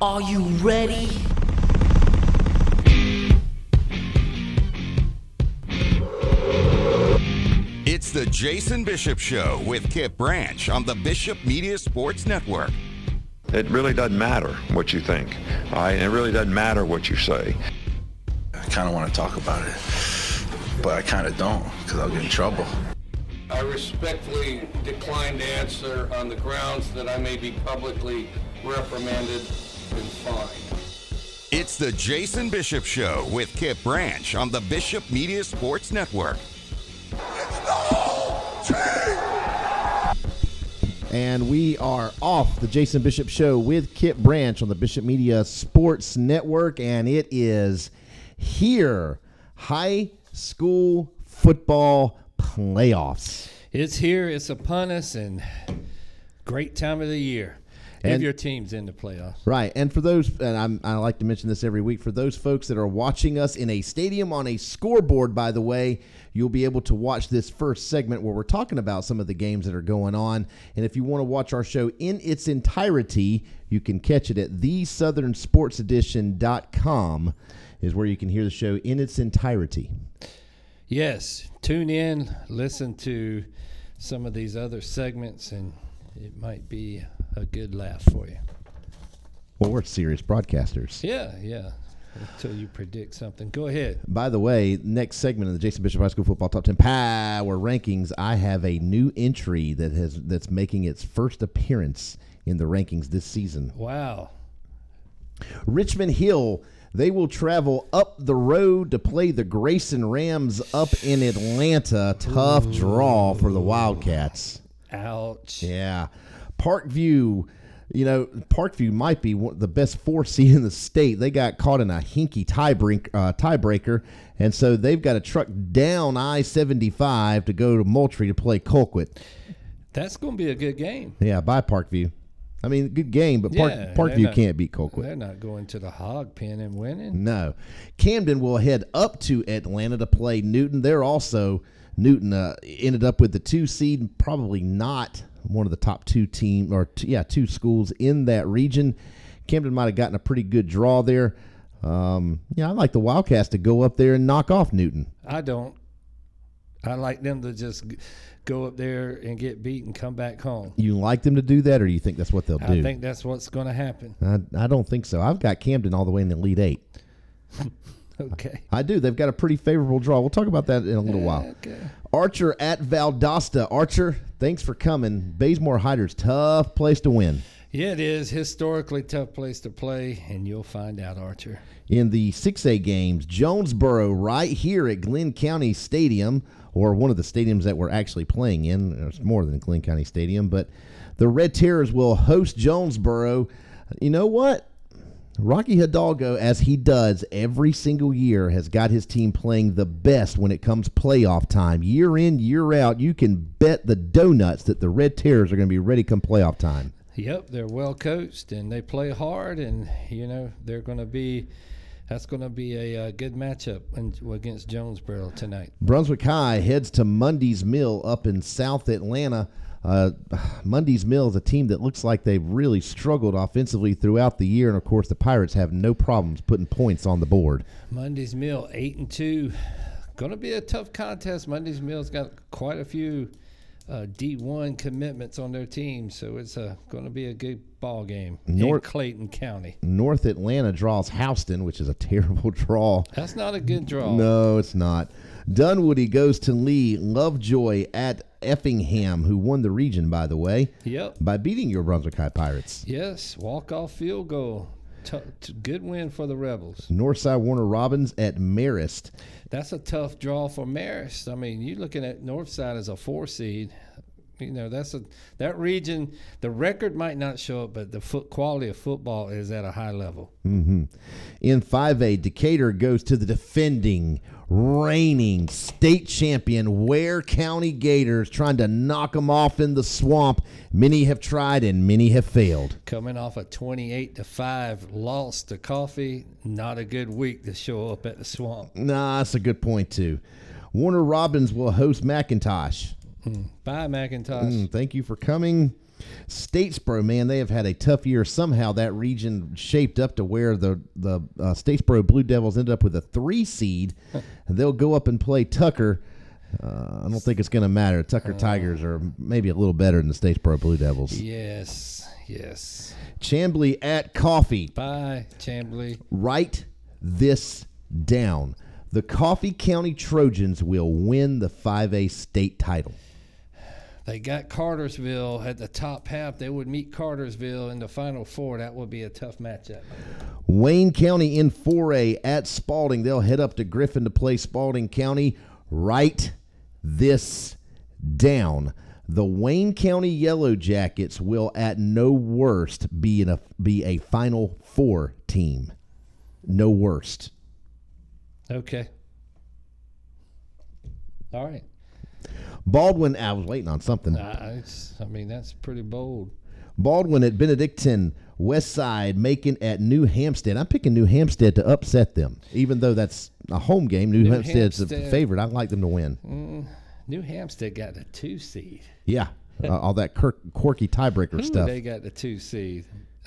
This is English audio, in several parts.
Are you ready? It's the Jason Bishop Show with Kip Branch on the Bishop Media Sports Network. It really doesn't matter what you think, all right? And it really doesn't matter what you say. I kind of want to talk about it, but I kind of don't because I'll get in trouble. I respectfully decline to answer on the grounds that I may be publicly reprimanded and fined. It's the Jason Bishop Show with Kip Branch on the Bishop Media Sports Network. And we are off the Jason Bishop Show with Kip Branch on the Bishop Media Sports Network, and it is here, high school football playoffs. It's here, it's upon us, and great time of the year. If your team's in the playoffs. Right, and for those, and I like to mention this every week, for those folks that are watching us in a stadium on a scoreboard, by the way, you'll be able to watch this first segment where we're talking about some of the games that are going on. And if you want to watch our show in its entirety, you can catch it at thesouthernsportsedition.com is where you can hear the show in its entirety. Yes, tune in, listen to some of these other segments, and it might be a good laugh for you. Well, we're serious broadcasters. Yeah. Until you predict something. Go ahead. By the way, next segment of the Jason Bishop High School Football Top 10 Power Rankings, I have a new entry that's making its first appearance in the rankings this season. Wow. Richmond Hill, they will travel up the road to play the Grayson Rams up in Atlanta. Tough draw for the Wildcats. Ouch. Yeah. Parkview, Parkview might be the best 4 seed in the state. They got caught in a hinky tiebreaker, and so they've got to truck down I-75 to go to Moultrie to play Colquitt. That's going to be a good game. Yeah, bye Parkview. I mean, good game, but Parkview can't beat Colquitt. They're not going to the hog pen and winning. No. Camden will head up to Atlanta to play Newton. Newton ended up with the 2 seed, probably not one of the top 2 2 schools in that region. Camden might have gotten a pretty good draw there. I like the Wildcats to go up there and knock off Newton. I don't. I like them to just go up there and get beat and come back home. You like them to do that, or do you think that's what they'll do? I think that's what's going to happen. I don't think so. I've got Camden all the way in the Elite 8. Okay. I do. They've got a pretty favorable draw. We'll talk about that in a little while. Okay. Archer at Valdosta. Archer, thanks for coming. Bazemore Hyder's tough place to win. Yeah, it is. Historically tough place to play, and you'll find out, Archer. In the 6A games, Jonesboro right here at Glenn County Stadium, or one of the stadiums that we're actually playing in. There's more than Glenn County Stadium, but the Red Terrors will host Jonesboro. You know what? Rocky Hidalgo, as he does every single year, has got his team playing the best when it comes playoff time. Year in, year out, you can bet the donuts that the Red Terrors are going to be ready come playoff time. Yep, they're well coached, and they play hard, and, they're going to be – that's going to be a good matchup against Jonesboro tonight. Brunswick High heads to Mundy's Mill up in South Atlanta. Mundy's Mill is a team that looks like they've really struggled offensively throughout the year, and of course the Pirates have no problems putting points on the board. Mundy's Mill 8-2, going to be a tough contest. Mundy's Mill's got quite a few D1 commitments on their team, so it's going to be a good ball game in Clayton County. North Atlanta draws Houston, which is a terrible draw. That's not a good draw. No, it's not. Dunwoody goes to Lee. Lovejoy at Effingham, who won the region, by the way. Yep. By beating your Brunswick High Pirates. Yes, walk-off field goal. Good win for the Rebels. Northside Warner Robins at Marist. That's a tough draw for Marist. I mean, you're looking at Northside as a 4 seed. That region. The record might not show it, but the quality of football is at a high level. Mm-hmm. In 5A, Decatur goes to the defending, reigning state champion Ware County Gators, trying to knock them off in the swamp. Many have tried and many have failed. Coming off a 28-5 loss to Coffee, not a good week to show up at the swamp. Nah, that's a good point too. Warner Robins will host McIntosh. Bye, McIntosh. Thank you for coming. Statesboro, man, they have had a tough year. Somehow that region shaped up to where the Statesboro Blue Devils ended up with a 3 seed. And they'll go up and play Tucker. I don't think it's going to matter. Tucker Tigers are maybe a little better than the Statesboro Blue Devils. Yes. Chamblee at Coffee. Bye, Chamblee. Write this down. The Coffee County Trojans will win the 5A state title. They got Cartersville at the top half. They would meet Cartersville in the Final Four. That would be a tough matchup. Wayne County in 4A at Spalding. They'll head up to Griffin to play Spalding County. Write this down. The Wayne County Yellow Jackets will at no worst be a Final Four team. No worst. Okay. All right. Baldwin, I was waiting on something. That's pretty bold. Baldwin at Benedictine, Westside, Macon at New Hampstead. I'm picking New Hampstead to upset them, even though that's a home game. New Hampstead's a favorite. I'd like them to win. New Hampstead got the 2 seed. Yeah, all that quirky tiebreaker stuff. They got the 2 seed.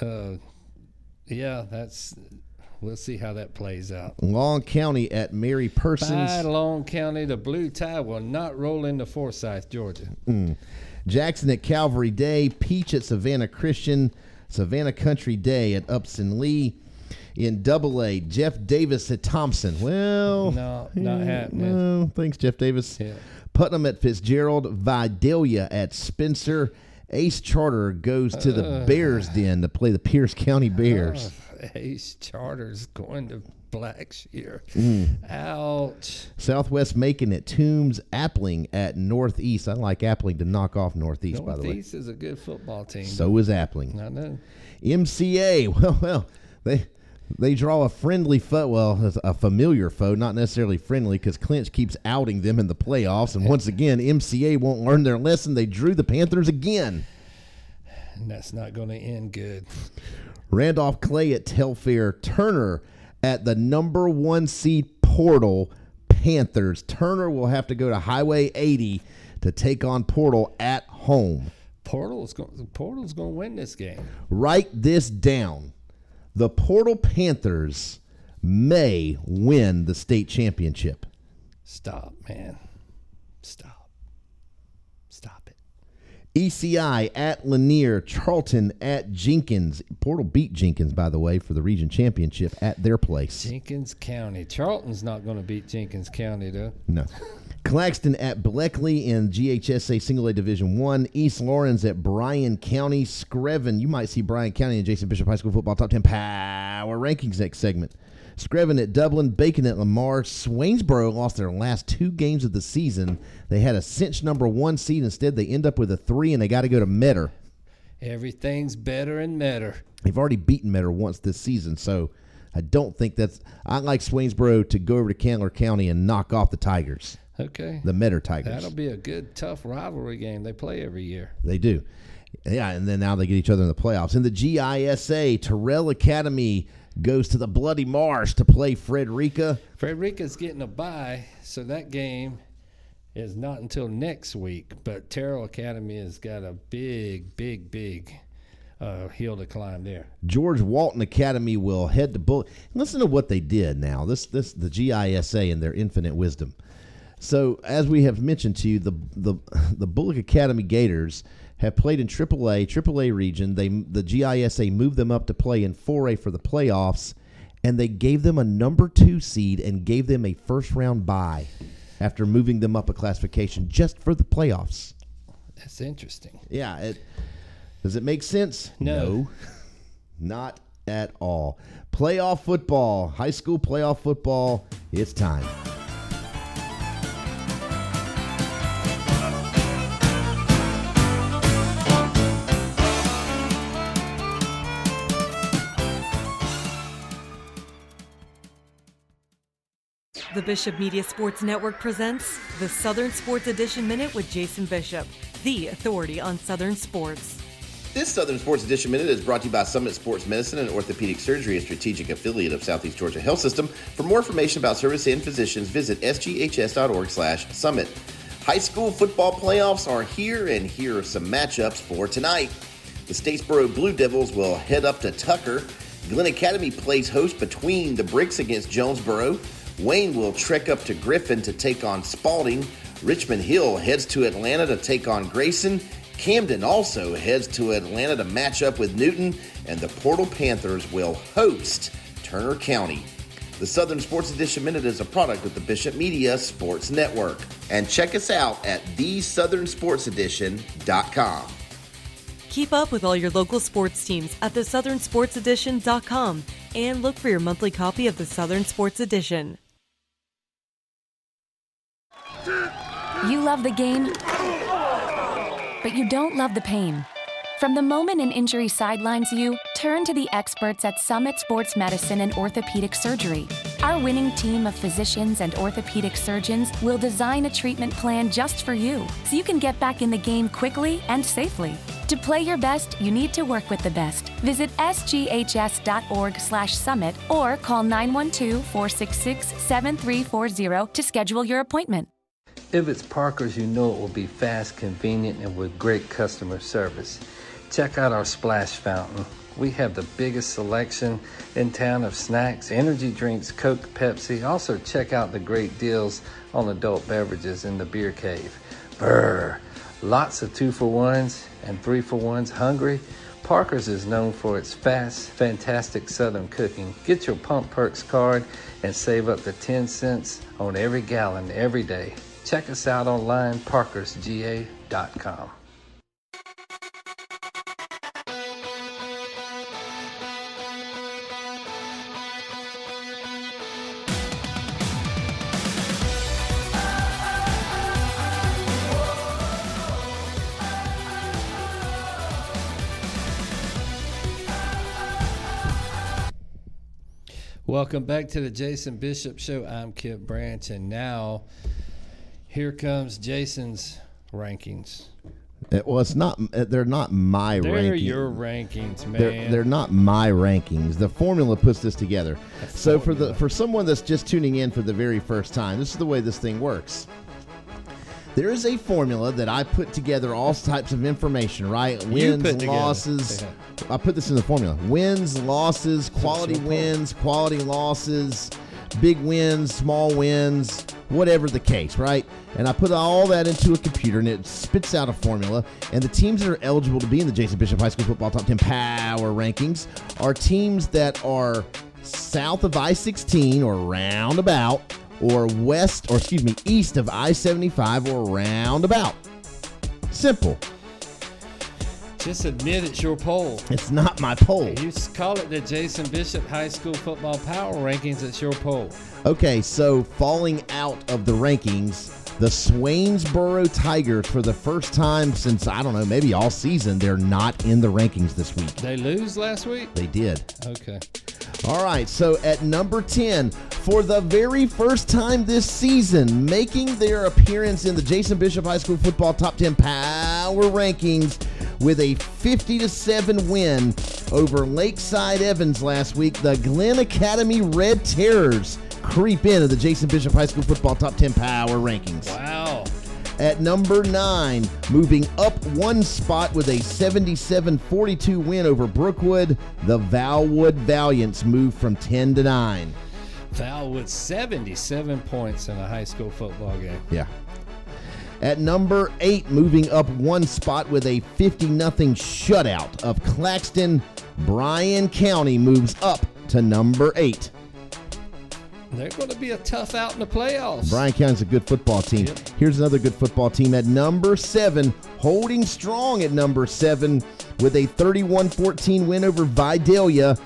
We'll see how that plays out. Long County at Mary Persons. By Long County, the Blue Tide will not roll into Forsyth, Georgia. Jackson at Calvary Day. Peach at Savannah Christian. Savannah Country Day at Upson Lee. In AA, Jeff Davis at Thompson. Well, no, not happening. No, thanks, Jeff Davis. Yeah. Putnam at Fitzgerald. Vidalia at Spencer. Ace Charter goes to the Bears Den to play the Pierce County Bears. Ace Charter's going to Blackshear. Ouch. Southwest Macon at Toombs. Appling at Northeast. I like Appling to knock off Northeast, by the way. Northeast is a good football team. So is Appling. I know. MCA, well, they draw a friendly foe, a familiar foe, not necessarily friendly, because Clinch keeps outing them in the playoffs. And once again, MCA won't learn their lesson. They drew the Panthers again. And that's not going to end good. Randolph Clay at Telfair. Turner at the number 1 seed Portal Panthers. Turner will have to go to Highway 80 to take on Portal at home. Portal's going to win this game. Write this down. The Portal Panthers may win the state championship. Stop, man. Stop it. ECI at Lanier. Charlton at Jenkins. Portal beat Jenkins, by the way, for the region championship at their place. Jenkins County. Charlton's not going to beat Jenkins County, though. No. Claxton at Bleckley in GHSA Single A Division I. East Lawrence at Bryan County. Screven, you might see Bryan County in Jason Bishop High School Football Top 10 Power Rankings next segment. Screven at Dublin. Bacon at Lamar. Swainsboro lost their last 2 games of the season. They had a cinch number 1 seed. Instead, they end up with a 3, and they got to go to Metter. Everything's better and better. They've already beaten Metter once this season, so I don't think that's – I like Swainsboro to go over to Candler County and knock off the Tigers. Okay. The Metter Tigers. That'll be a good, tough rivalry game. They play every year. They do. Yeah, and then now they get each other in the playoffs. In the GISA, Terrell Academy goes to the Bloody Marsh to play Frederica. Frederica's getting a bye, so that game is not until next week. But Terrell Academy has got a big hill to climb there. George Walton Academy will head to Bullock. Listen to what they did now. The GISA and their infinite wisdom. So, as we have mentioned to you, the Bullock Academy Gators have played in AAA region. The GISA moved them up to play in 4A for the playoffs, and they gave them a number 2 seed and gave them a first-round bye after moving them up a classification just for the playoffs. That's interesting. Yeah. Does it make sense? No. Not at all. Playoff football, high school playoff football, it's time. The Bishop Media Sports Network presents the Southern Sports Edition Minute with Jason Bishop, the authority on Southern sports. This Southern Sports Edition Minute is brought to you by Summit Sports Medicine and Orthopedic Surgery, a strategic affiliate of Southeast Georgia Health System. For more information about service and physicians, visit sghs.org/summit. High school football playoffs are here, and here are some matchups for tonight. The Statesboro Blue Devils will head up to Tucker. Glen Academy plays host between the Bricks against Jonesboro. Wayne will trek up to Griffin to take on Spalding. Richmond Hill heads to Atlanta to take on Grayson. Camden also heads to Atlanta to match up with Newton. And the Portal Panthers will host Turner County. The Southern Sports Edition Minute is a product of the Bishop Media Sports Network. And check us out at thesouthernsportsedition.com. Keep up with all your local sports teams at thesouthernsportsedition.com and look for your monthly copy of the Southern Sports Edition. You love the game, but you don't love the pain. From the moment an injury sidelines you, turn to the experts at Summit Sports Medicine and Orthopedic Surgery. Our winning team of physicians and orthopedic surgeons will design a treatment plan just for you, so you can get back in the game quickly and safely. To play your best, you need to work with the best. Visit sghs.org/summit or call 912-466-7340 to schedule your appointment. If it's Parker's, you know it will be fast, convenient, and with great customer service. Check out our splash fountain. We have the biggest selection in town of snacks, energy drinks, Coke, Pepsi. Also check out the great deals on adult beverages in the beer cave. Brr! Lots of 2-for-1s and 3-for-1s. Hungry? Parker's is known for its fast, fantastic Southern cooking. Get your Pump Perks card and save up to 10 cents on every gallon every day. Check us out online, parkersga.com. Welcome back to the Jason Bishop Show. I'm Kip Branch, and now here comes Jason's rankings. Well, it's not. They're not my rankings. They're your rankings, man. They're not my rankings. The formula puts this together. So for someone that's just tuning in for the very first time, this is the way this thing works. There is a formula that I put together all types of information, right? Wins, losses. Yeah. I put this in the formula. Wins, losses, quality wins, quality losses, big wins, small wins, whatever the case, right? And I put all that into a computer, and it spits out a formula. And the teams that are eligible to be in the Jason Bishop High School Football Top 10 Power Rankings are teams that are south of I-16 or roundabout, or east of I-75 or roundabout. Simple. Just admit it's your poll. It's not my poll. You call it the Jason Bishop High School Football Power Rankings. It's your poll. Okay, so falling out of the rankings, the Swainsboro Tigers, for the first time since, I don't know, maybe all season, they're not in the rankings this week. They lose last week? They did. Okay. All right, so at number 10, for the very first time this season, making their appearance in the Jason Bishop High School Football Top 10 Power Rankings with a 50-7 win over Lakeside Evans last week, the Glen Academy Red Terrors creep into the Jason Bishop High School Football Top 10 Power Rankings. Wow. At number 9, moving up one spot with a 77-42 win over Brookwood, the Valwood Valiants move from 10 to 9. Valwood 77 points in a high school football game. Yeah. At number 8, moving up one spot with a 50-0 shutout of Claxton, Bryan County moves up to number 8. They're going to be a tough out in the playoffs. Bryan County's a good football team. Yep. Here's another good football team at number 7, holding strong at number 7 with a 31-14 win over Vidalia.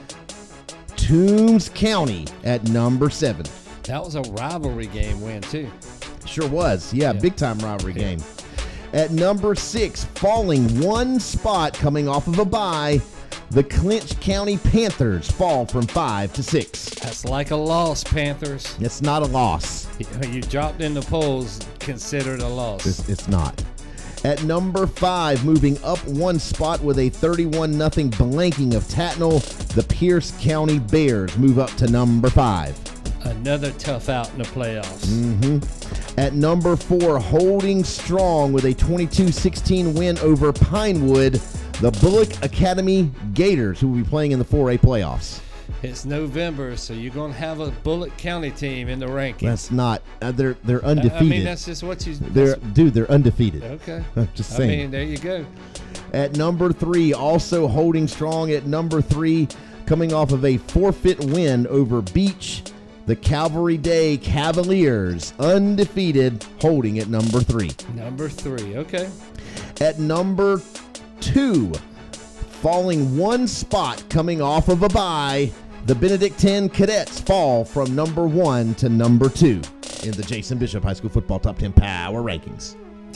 Toombs County at number 7. That was a rivalry game win, too. Sure was. Yeah, big-time rivalry game. At number 6, falling one spot coming off of a bye, the Clinch County Panthers fall from 5 to 6. That's like a loss, Panthers. It's not a loss. You dropped in the polls, considered a loss. It's not. At number 5, moving up one spot with a 31-0 blanking of Tatnall, the Pierce County Bears move up to number 5. Another tough out in the playoffs. Mm-hmm. At number 4, holding strong with a 22-16 win over Pinewood, the Bullock Academy Gators, who will be playing in the 4A playoffs. It's November, so you're going to have a Bullock County team in the rankings. That's not. They're undefeated. I mean, that's just what you. They're undefeated. Okay. I'm just saying. I mean, there you go. At number 3, also holding strong at number 3, coming off of a forfeit win over Beach, the Calvary Day Cavaliers, undefeated, holding at number 3. Number 3, okay. At number 2, falling one spot coming off of a bye, the Benedictine Cadets fall from number 1 to number 2 in the Jason Bishop High School Football Top 10 Power Rankings.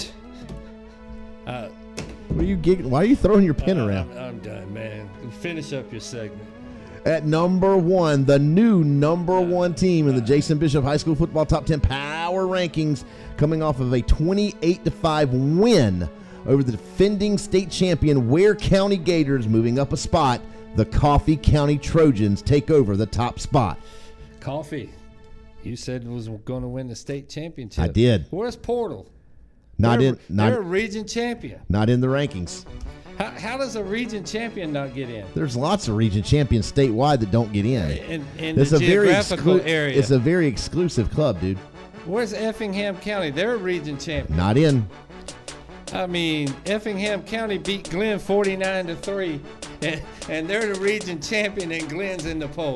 What are you giggling? Why are you throwing your pen around? I'm done, man. Finish up your segment. At number 1, the new number 1 team in the Jason Bishop High School Football Top 10 Power Rankings, coming off of a 28-5 win over the defending state champion Ware County Gators, moving up a spot. The Coffee County Trojans take over the top spot. Coffee, you said was going to win the state championship. I did. Where's Portal? They're a region champion. Not in the rankings. How does a region champion not get in? There's lots of region champions statewide that don't get in. In the geographical area. It's a very exclusive club, dude. Where's Effingham County? They're a region champion. Not in. I mean, Effingham County beat Glenn 49-3, and they're the region champion, and Glenn's in the poll.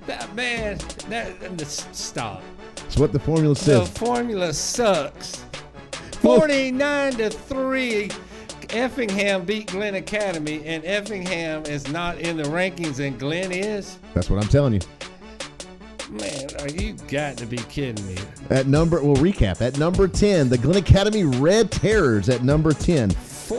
Stop. It's what the formula says. The formula sucks. 49-3. Effingham beat Glenn Academy, and Effingham is not in the rankings, and Glenn is? That's what I'm telling you. Man, you got to be kidding me. We'll recap. At number 10, the Glenn Academy Red Terrors at number 10.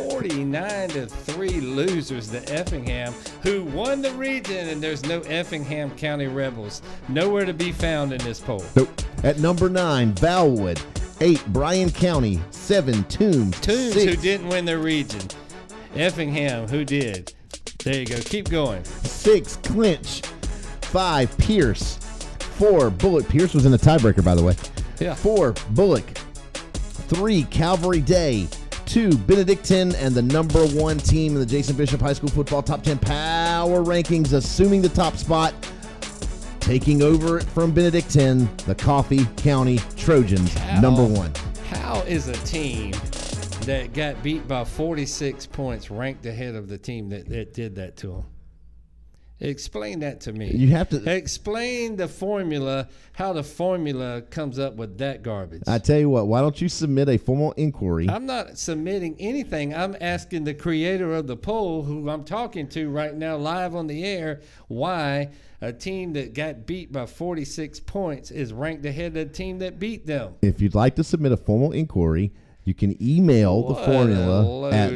49-3 losers to Effingham, who won the region, and there's no Effingham County Rebels. Nowhere to be found in this poll. Nope. At number 9, Valwood. 8, Bryan County. 7, Toombs. 6, who didn't win their region. Effingham, who did. There you go. Keep going. 6, Clinch. 5, Pierce. 4, Bullock. Pierce was in the tiebreaker, by the way. Yeah. 4, Bullock. 3, Calvary Day. 2, Benedictine, and the number 1 team in the Jason Bishop High School Football Top 10 Power Rankings, assuming the top spot, taking over from Benedictine, the Coffee County Trojans, number 1. How is a team that got beat by 46 points ranked ahead of the team that did that to them? Explain that to me. You have to explain the formula, how the formula comes up with that garbage. I tell you what, why don't you submit a formal inquiry? I'm not submitting anything. I'm asking the creator of the poll, who I'm talking to right now live on the air, why a team that got beat by 46 points is ranked ahead of the team that beat them. If you'd like to submit a formal inquiry, you can email the formula at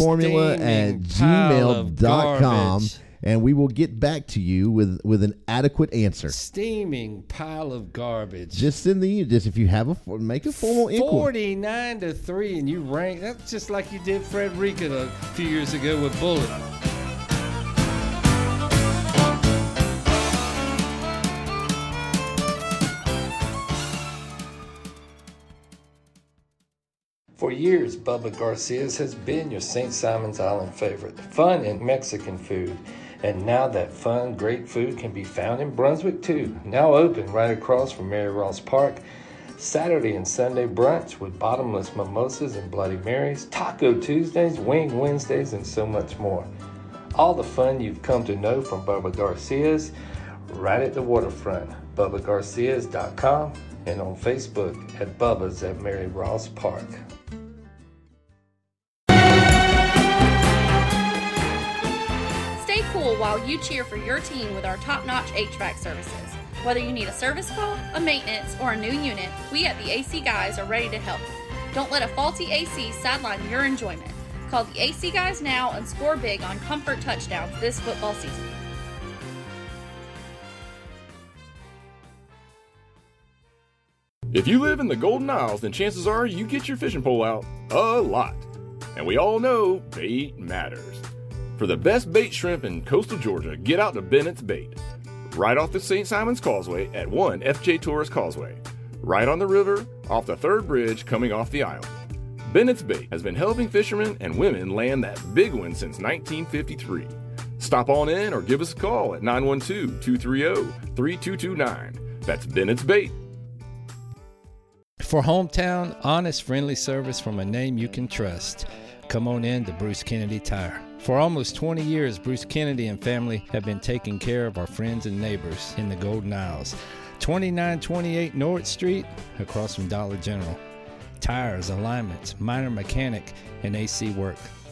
theformula@gmail.com. And we will get back to you with an adequate answer. Steaming pile of garbage. Just if you have make a formal inquiry. 49-3, and you rank. That's just like you did Frederica a few years ago with Bullock. For years, Bubba Garcia's has been your St. Simon's Island favorite. Fun and Mexican food. And now that fun, great food can be found in Brunswick too. Now open right across from Mary Ross Park. Saturday and Sunday brunch with bottomless mimosas and Bloody Marys, Taco Tuesdays, Wing Wednesdays, and so much more. All the fun you've come to know from Bubba Garcia's right at the waterfront. BubbaGarcias.com and on Facebook at Bubba's at Mary Ross Park. Stay cool while you cheer for your team with our top-notch HVAC services. Whether you need a service call, a maintenance, or a new unit, we at the AC Guys are ready to help. Don't let a faulty AC sideline your enjoyment. Call the AC Guys now and score big on comfort touchdowns this football season. If you live in the Golden Isles, then chances are you get your fishing pole out a lot. And we all know bait matters. For the best bait shrimp in coastal Georgia, get out to Bennett's Bait. Right off the St. Simon's Causeway at 1 FJ Torres Causeway. right on the river off the third bridge coming off the island. Bennett's Bait has been helping fishermen and women land that big one since 1953. Stop on in or give us a call at 912-230-3229. That's Bennett's Bait. For hometown, honest, friendly service from a name you can trust, come on in to Bruce Kennedy Tire. For almost 20 years, Bruce Kennedy and family have been taking care of our friends and neighbors in the Golden Isles. 2928 Norwood Street, across from Dollar General. Tires, alignments, minor mechanic, and AC work.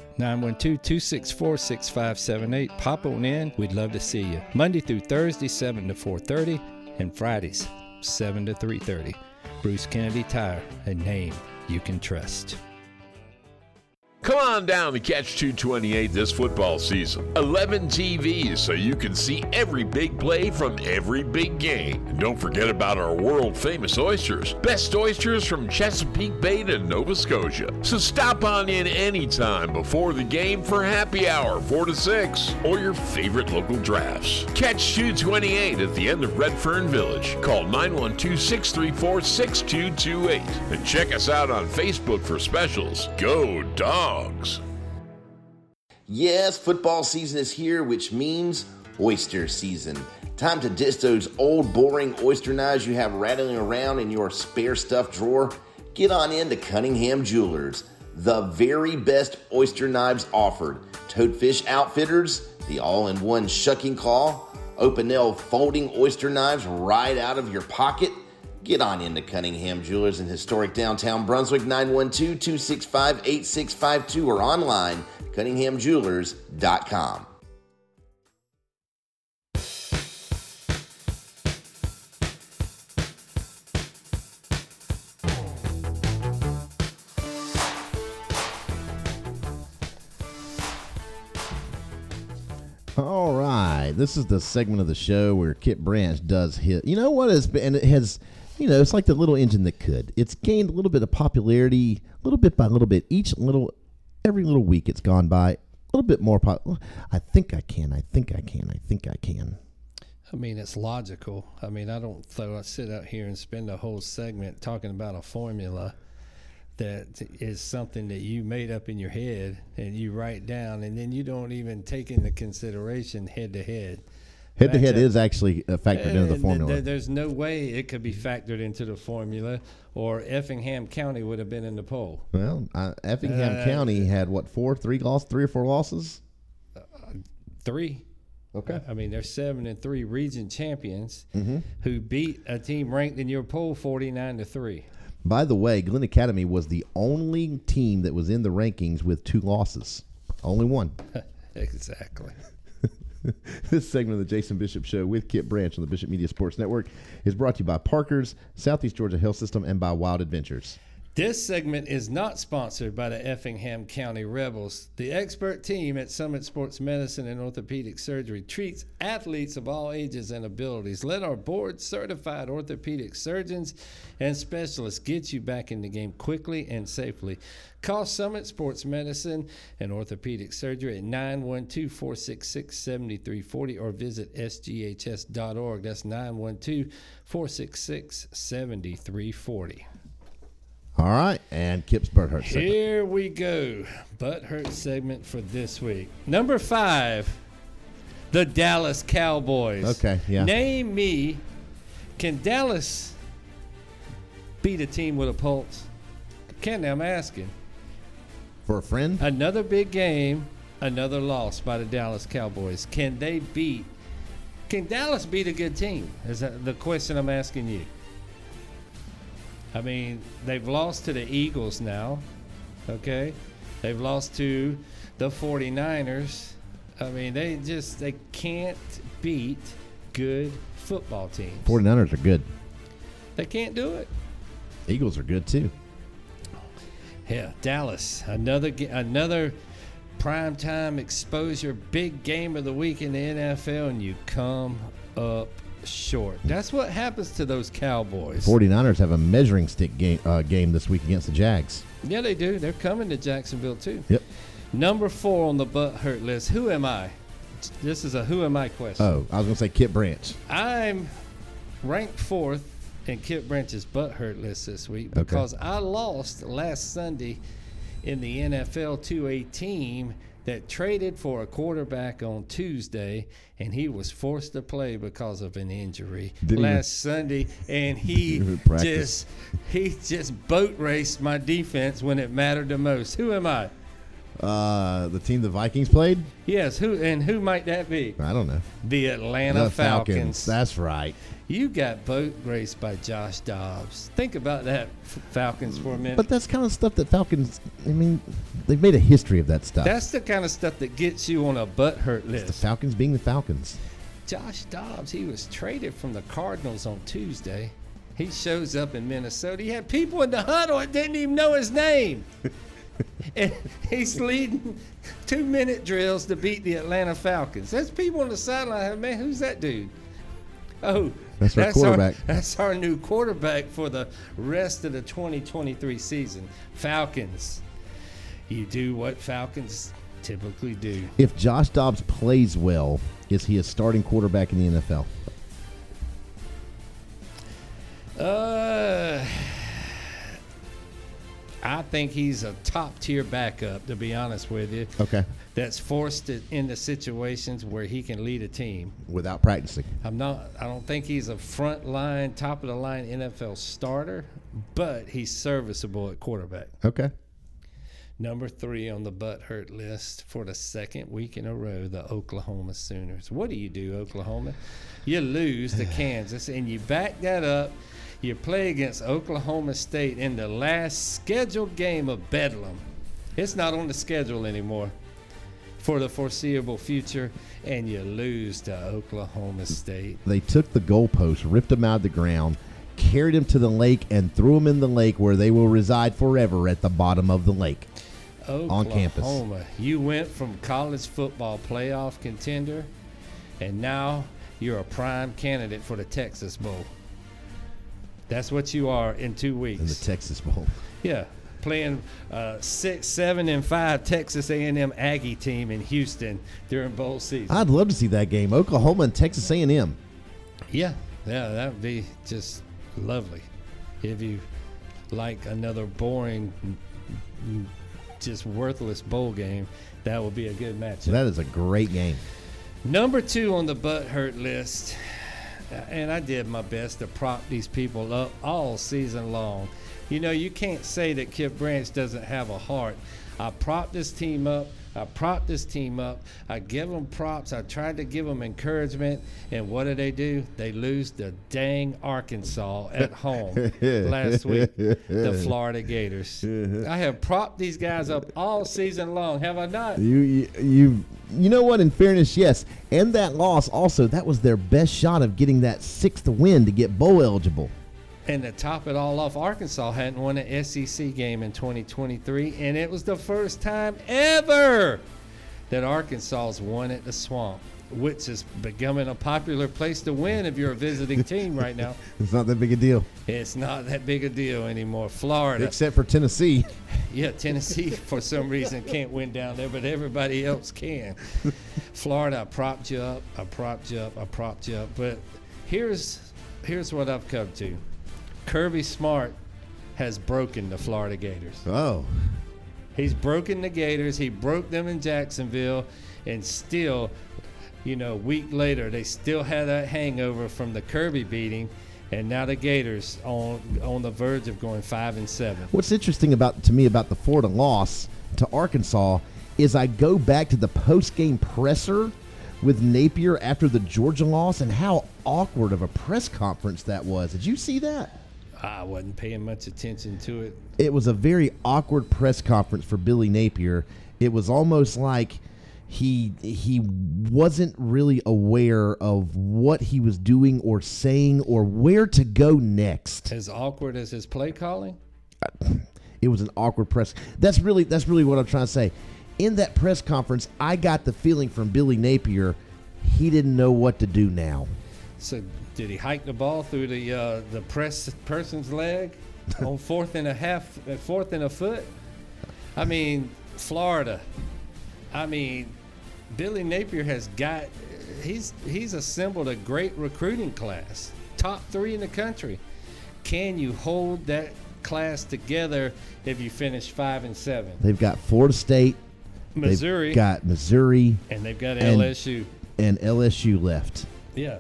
912-264-6578. Pop on in. We'd love to see you. Monday through Thursday, 7 to 4:30, and Fridays, 7 to 3:30. Bruce Kennedy Tire, a name you can trust. Come on down to Catch 228 this football season. 11 TVs so you can see every big play from every big game. And don't forget about our world-famous oysters. Best oysters from Chesapeake Bay to Nova Scotia. So stop on in anytime before the game for happy hour 4 to 6 or your favorite local drafts. Catch 228 at the end of Redfern Village. Call 912-634-6228 and check us out on Facebook for specials. Go Dogs! Yes, football season is here, which means oyster season. Time to ditch those old, boring oyster knives you have rattling around in your spare stuff drawer. Get on in to Cunningham Jewelers, the very best oyster knives offered. Toadfish Outfitters, the all-in-one shucking claw, Opinel folding oyster knives right out of your pocket. Get on into Cunningham Jewelers in historic downtown Brunswick, 912-265-8652 or online, cunninghamjewelers.com. All right, this is the segment of the show where Kip Branch does hit. You know what has been, and it has, you know, it's like the little engine that could. It's gained a little bit of popularity, little bit by little bit. Every little week it's gone by a little bit more popular. I think I can. I mean, it's logical. I mean, I don't sit out here and spend a whole segment talking about a formula that is something that you made up in your head and you write down, and then you don't even take into consideration head-to-head. Head-to-head is actually factored into the formula. There's no way it could be factored into the formula, or Effingham County would have been in the poll. Well, Effingham County had, what, 3 or 4 losses? 3. Okay. I mean, they're 7-3 region champions who beat a team ranked in your poll 49-3. By the way, Glen Academy was the only team that was in the rankings with 2 losses. Only one. Exactly. This segment of the Jason Bishop Show with Kip Branch on the Bishop Media Sports Network is brought to you by Parker's, Southeast Georgia Health System, and by Wild Adventures. This segment is not sponsored by the Effingham County Rebels. The expert team at Summit Sports Medicine and Orthopedic Surgery treats athletes of all ages and abilities. Let our board-certified orthopedic surgeons and specialists get you back in the game quickly and safely. Call Summit Sports Medicine and Orthopedic Surgery at 912-466-7340 or visit sghs.org. That's 912-466-7340. All right, and Kip's Butt Hurt segment. Here we go. Butt Hurt segment for this week. Number 5, the Dallas Cowboys. Okay, yeah. Name me, can Dallas beat a team with a pulse? Can they? I'm asking. For a friend? Another big game, another loss by the Dallas Cowboys. Can Dallas beat a good team? Is that the question I'm asking you? I mean, they've lost to the Eagles now, okay? They've lost to the 49ers. I mean, they can't beat good football teams. 49ers are good. They can't do it. Eagles are good, too. Yeah, Dallas, another primetime exposure, big game of the week in the NFL, and you come up short. That's what happens to those Cowboys. 49ers have a measuring stick game this week against the Jags. Yeah, they do. They're coming to Jacksonville, too. Yep. Number 4 on the butt hurt list. Who am I? This is a who am I question. Oh, I was going to say Kip Branch. I'm ranked 4th in Kip Branch's butt hurt list this week because I lost last Sunday in the NFL to a team that traded for a quarterback on Tuesday, and he was forced to play because of an injury last Sunday, and he just boat raced my defense when it mattered the most. Who am I? The team the Vikings played? Yes, who might that be? I don't know. The Atlanta Falcons. That's right. You got boat raced by Josh Dobbs. Think about that, Falcons, for a minute. But that's kind of stuff that Falcons, I mean, they've made a history of that stuff. That's the kind of stuff that gets you on a butt hurt list. It's the Falcons being the Falcons. Josh Dobbs, he was traded from the Cardinals on Tuesday. He shows up in Minnesota. He had people in the huddle that didn't even know his name. And he's leading 2-minute drills to beat the Atlanta Falcons. There's people on the sideline. Man, who's that dude? Oh, that's our quarterback. That's our new quarterback for the rest of the 2023 season. Falcons. You do what Falcons typically do. If Josh Dobbs plays well, is he a starting quarterback in the NFL? I think he's a top-tier backup, to be honest with you. Okay. That's forced into situations where he can lead a team without practicing. I don't think he's a front-line, top-of-the-line NFL starter, but he's serviceable at quarterback. Okay. Number 3 on the butt hurt list for the second week in a row, the Oklahoma Sooners. What do you do, Oklahoma? You lose to Kansas, and you back that up. You play against Oklahoma State in the last scheduled game of Bedlam. It's not on the schedule anymore for the foreseeable future, and you lose to Oklahoma State. They took the goalpost, ripped them out of the ground, carried them to the lake, and threw them in the lake where they will reside forever at the bottom of the lake on campus. Oklahoma, you went from college football playoff contender, and now you're a prime candidate for the Texas Bowl. That's what you are in 2 weeks. In the Texas Bowl. Yeah, playing 6, 7, and 5 Texas A&M Aggie team in Houston during bowl season. I'd love to see that game, Oklahoma and Texas A&M. Yeah, that would be just lovely. If you like another boring, just worthless bowl game, that would be a good matchup. That is a great game. Number 2 on the butt hurt list. And I did my best to prop these people up all season long. You know, you can't say that Kip Branch doesn't have a heart. I propped this team up. I give them props. I tried to give them encouragement. And what do? They lose to dang Arkansas at home last week, the Florida Gators. I have propped these guys up all season long, have I not? You know what? In fairness, yes. And that loss also, that was their best shot of getting that 6th win to get bowl eligible. And to top it all off, Arkansas hadn't won an SEC game in 2023, and it was the first time ever that Arkansas's won at the Swamp, which is becoming a popular place to win if you're a visiting team right now. It's not that big a deal. It's not that big a deal anymore. Florida. Except for Tennessee. Yeah, Tennessee, for some reason, can't win down there, but everybody else can. Florida, I propped you up. But here's what I've come to. Kirby Smart has broken the Florida Gators. Oh. He's broken the Gators. He broke them in Jacksonville, and still, a week later, they still had that hangover from the Kirby beating, and now the Gators on the verge of going 5-7. What's interesting to me about the Florida loss to Arkansas is I go back to the post-game presser with Napier after the Georgia loss and how awkward of a press conference that was. Did you see that? I wasn't paying much attention to it. It was a very awkward press conference for Billy Napier. It was almost like he wasn't really aware of what he was doing or saying or where to go next. As awkward as his play calling? It was an awkward press. That's really what I'm trying to say. In that press conference, I got the feeling from Billy Napier he didn't know what to do now. So did he hike the ball through the press person's leg on 4th and a foot? I mean, Florida. I mean, Billy Napier he's assembled a great recruiting class, top 3 in the country. can you hold that class together if you finish 5-7? They've got Florida State, Missouri, they've got Missouri, and they've got LSU. And LSU left. Yeah.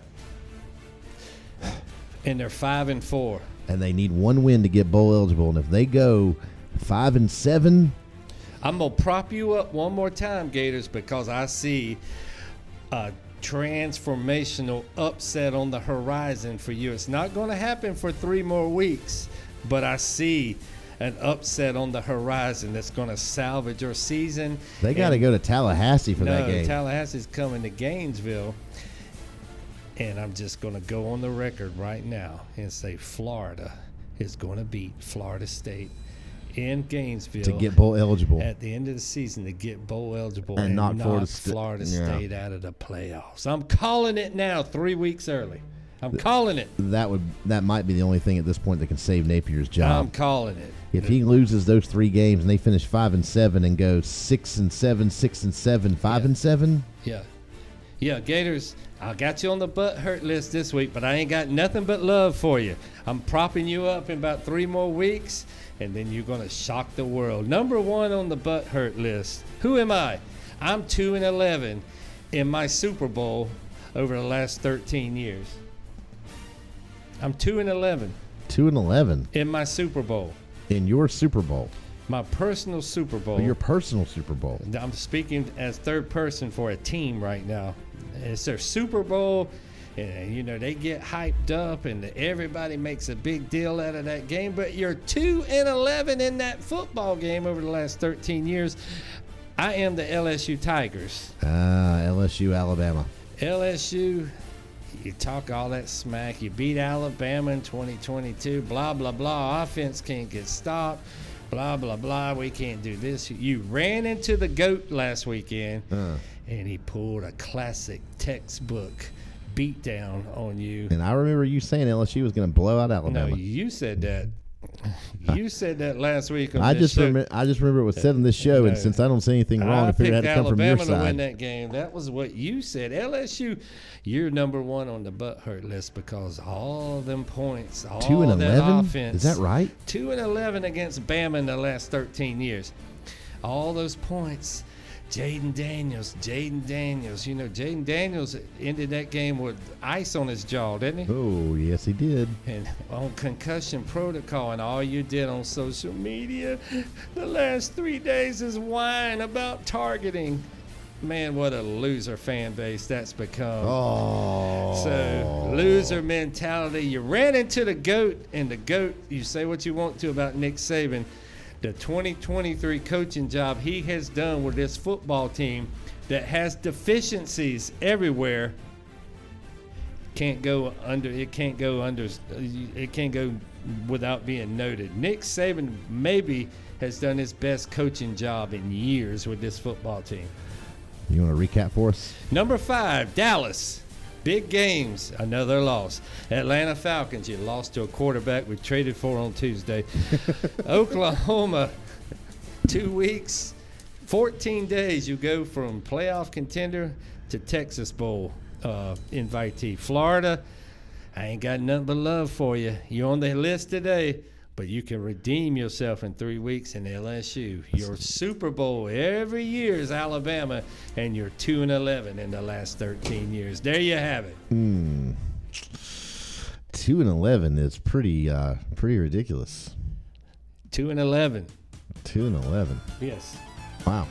And they're 5-4. And they need one win to get bowl eligible. And if they go 5-7, I'm gonna prop you up one more time, Gators, because I see a transformational upset on the horizon for you. It's not going to happen for 3 more weeks, but I see an upset on the horizon that's going to salvage your season. They got to go to Tallahassee for that game. Tallahassee's coming to Gainesville, and I'm just going to go on the record right now and say Florida is going to beat Florida State in Gainesville to get bowl eligible at the end of the season, to get bowl eligible and knock Florida State out of the playoffs. I'm calling it now, 3 weeks early. I'm calling it. That might be the only thing at this point that can save Napier's job. I'm calling it. If he loses those 3 games and they finish 5-7 and go 6-7, 6-7, 5-7. Yeah, Gators, I got you on the butt hurt list this week, but I ain't got nothing but love for you. I'm propping you up in about 3 more weeks, and then you're going to shock the world. Number 1 on the butt hurt list. Who am I? I'm 2-11 in my Super Bowl over the last 13 years. I'm 2-11. 2-11 in my Super Bowl. In your Super Bowl. My personal Super Bowl. Your personal Super Bowl. I'm speaking as third person for a team right now. It's their Super Bowl, and you know they get hyped up, and everybody makes a big deal out of that game. But you're 2-11 in that football game over the last 13 years. I am the LSU Tigers. LSU, Alabama. LSU. You talk all that smack. You beat Alabama in 2022. Blah, blah, blah. Offense can't get stopped. Blah, blah, blah. We can't do this. You ran into the GOAT last weekend, and he pulled a classic textbook beatdown on you. And I remember you saying LSU was going to blow out Alabama. No, you said that. You said that last week on I this just remember it was said on this show, and since I don't say anything wrong, I figured it had to come from your side. Alabama to win that game. That was what you said. LSU, you're number 1 on the butt hurt list because all them points, all 2-11? that offense. Is that right? 2-11 against Bama in the last 13 years. All those points. Jaden Daniels. You know, Jaden Daniels ended that game with ice on his jaw, didn't he? Oh, yes, he did. And on concussion protocol, and all you did on social media the last 3 days is whine about targeting. Man, what a loser fan base that's become. Oh. So, loser mentality. You ran into the GOAT, and the GOAT, you say what you want to about Nick Saban. The 2023 coaching job he has done with this football team that has deficiencies everywhere can't go without being noted. Nick Saban maybe has done his best coaching job in years with this football team. You want to recap for us? Number 5, Dallas. Big games, another loss. Atlanta Falcons, you lost to a quarterback we traded for on Tuesday. Oklahoma, 2 weeks, 14 days, you go from playoff contender to Texas Bowl invitee. Florida, I ain't got nothing but love for you. You're on the list today, but you can redeem yourself in 3 weeks in LSU. Your Super Bowl every year is Alabama, and you're 2-11 in the last 13 years. There you have it. 2-11 is pretty ridiculous. 2-11. 2-11. Yes. Wow.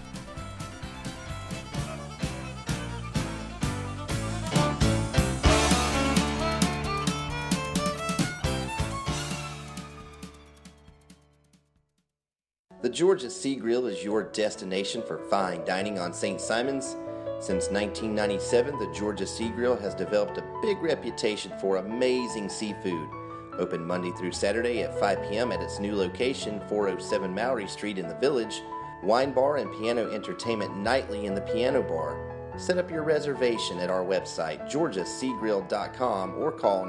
The Georgia Sea Grill is your destination for fine dining on St. Simons. Since 1997, the Georgia Sea Grill has developed a big reputation for amazing seafood. Open Monday through Saturday at 5 p.m. at its new location, 407 Mallory Street in the Village. Wine bar and piano entertainment nightly in the piano bar. Set up your reservation at our website, georgiaseagrill.com, or call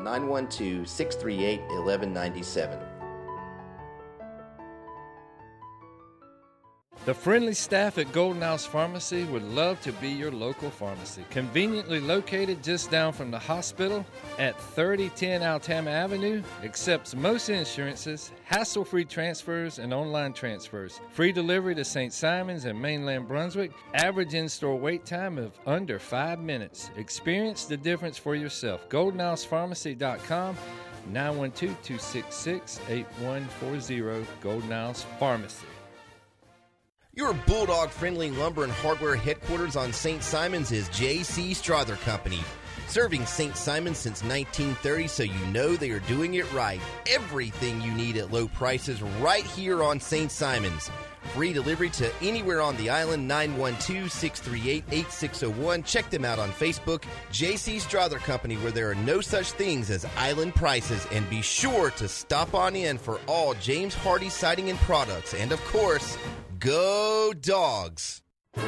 912-638-1197. The friendly staff at Golden House Pharmacy would love to be your local pharmacy. Conveniently located just down from the hospital at 3010 Altama Avenue, accepts most insurances, hassle-free transfers, and online transfers. Free delivery to St. Simons and mainland Brunswick. Average in-store wait time of under 5 minutes. Experience the difference for yourself. GoldenHousePharmacy.com, 912-266-8140, Golden House Pharmacy. Your Bulldog-friendly lumber and hardware headquarters on St. Simons is J.C. Strother Company. Serving St. Simons since 1930, so you know they are doing it right. Everything you need at low prices right here on St. Simons. Free delivery to anywhere on the island, 912-638-8601. Check them out on Facebook, J.C. Strother Company, where there are no such things as island prices. And be sure to stop on in for all James Hardy siding and products. And, of course, go Dogs!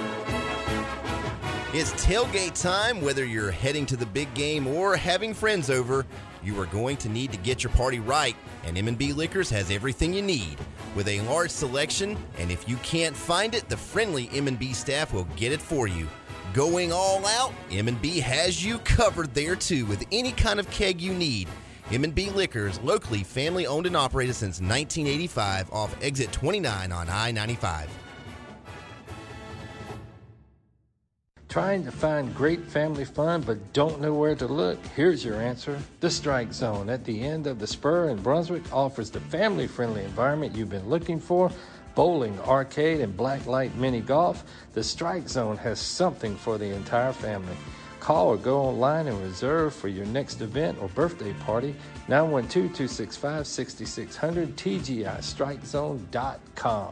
It's tailgate time. Whether you're heading to the big game or having friends over, you are going to need to get your party right, and M&B Liquors has everything you need. With a large selection, and if you can't find it, the friendly M&B staff will get it for you. Going all out, M&B has you covered there too with any kind of keg you need. M&B Liquors, locally family-owned and operated since 1985 off exit 29 on I-95. Trying to find great family fun but don't know where to look? Here's your answer. The Strike Zone at the end of the Spur in Brunswick offers the family-friendly environment you've been looking for. Bowling, arcade, and blacklight mini golf. The Strike Zone has something for the entire family. Call or go online and reserve for your next event or birthday party. 912-265-6600, TGIStrikeZone.com.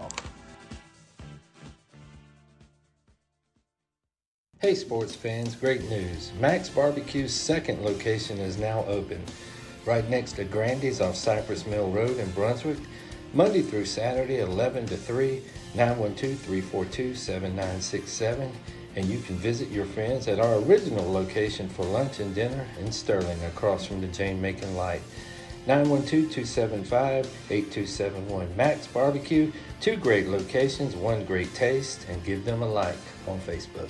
Hey sports fans, great news. Max Barbecue's second location is now open, right next to Grandy's off Cypress Mill Road in Brunswick, Monday through Saturday 11 to 3, 912-342-7967, and you can visit your friends at our original location for lunch and dinner in Sterling across from the Jane Macon Light. 912-275-8271. Max Barbecue, 2 great locations, 1 great taste, and give them a like on Facebook.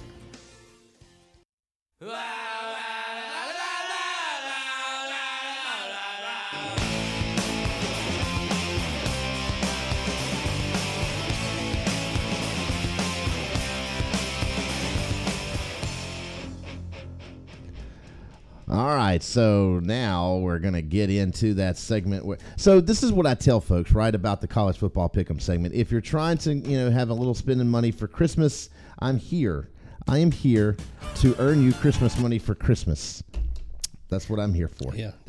All right, so now we're going to get into that segment. So this is what I tell folks, right, about the college football pick'em segment. If you're trying to, have a little spending money for Christmas, I'm here. I am here to earn you Christmas money for Christmas. That's what I'm here for. Yeah, the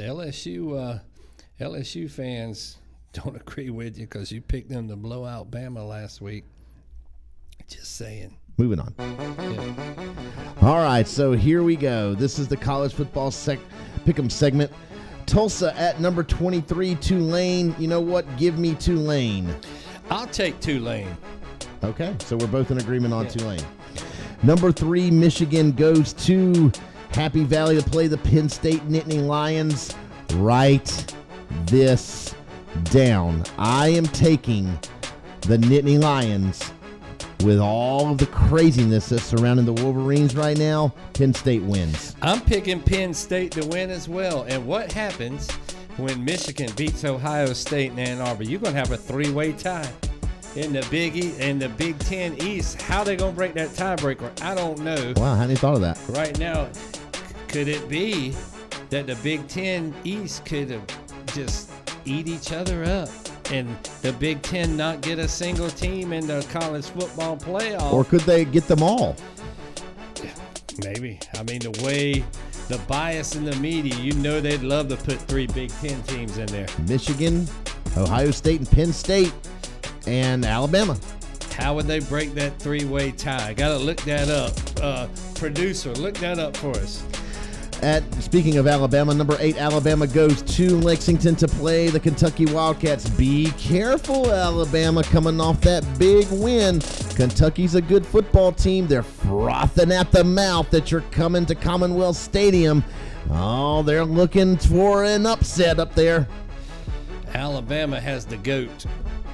LSU fans don't agree with you because you picked them to blow out Bama last week. Just saying. Moving on. Yeah. All right, so here we go. This is the college football pick'em segment. Tulsa at number 23, Tulane. You know what? Give me Tulane. I'll take Tulane. Okay, so we're both in agreement on Tulane. Number 3, Michigan goes to Happy Valley to play the Penn State Nittany Lions. Write this down. I am taking the Nittany Lions. With all of the craziness that's surrounding the Wolverines right now, Penn State wins. I'm picking Penn State to win as well. And what happens when Michigan beats Ohio State in Ann Arbor? You're going to have a 3-way tie in the Big Ten East. How they going to break that tiebreaker? I don't know. Wow, hadn't you thought of that? Right now, could it be that the Big Ten East could have just eat each other up? And the Big Ten not get a single team in the college football playoff? Or could they get them all? Maybe. I mean, the way the bias in the media, they'd love to put 3 Big Ten teams in there. Michigan, Ohio State, and Penn State, and Alabama. How would they break that 3-way tie? Got to look that up. Producer, look that up for us. Speaking of Alabama, number 8, Alabama goes to Lexington to play the Kentucky Wildcats. Be careful, Alabama, coming off that big win. Kentucky's a good football team. They're frothing at the mouth that you're coming to Commonwealth Stadium. Oh, they're looking for an upset up there. Alabama has the GOAT.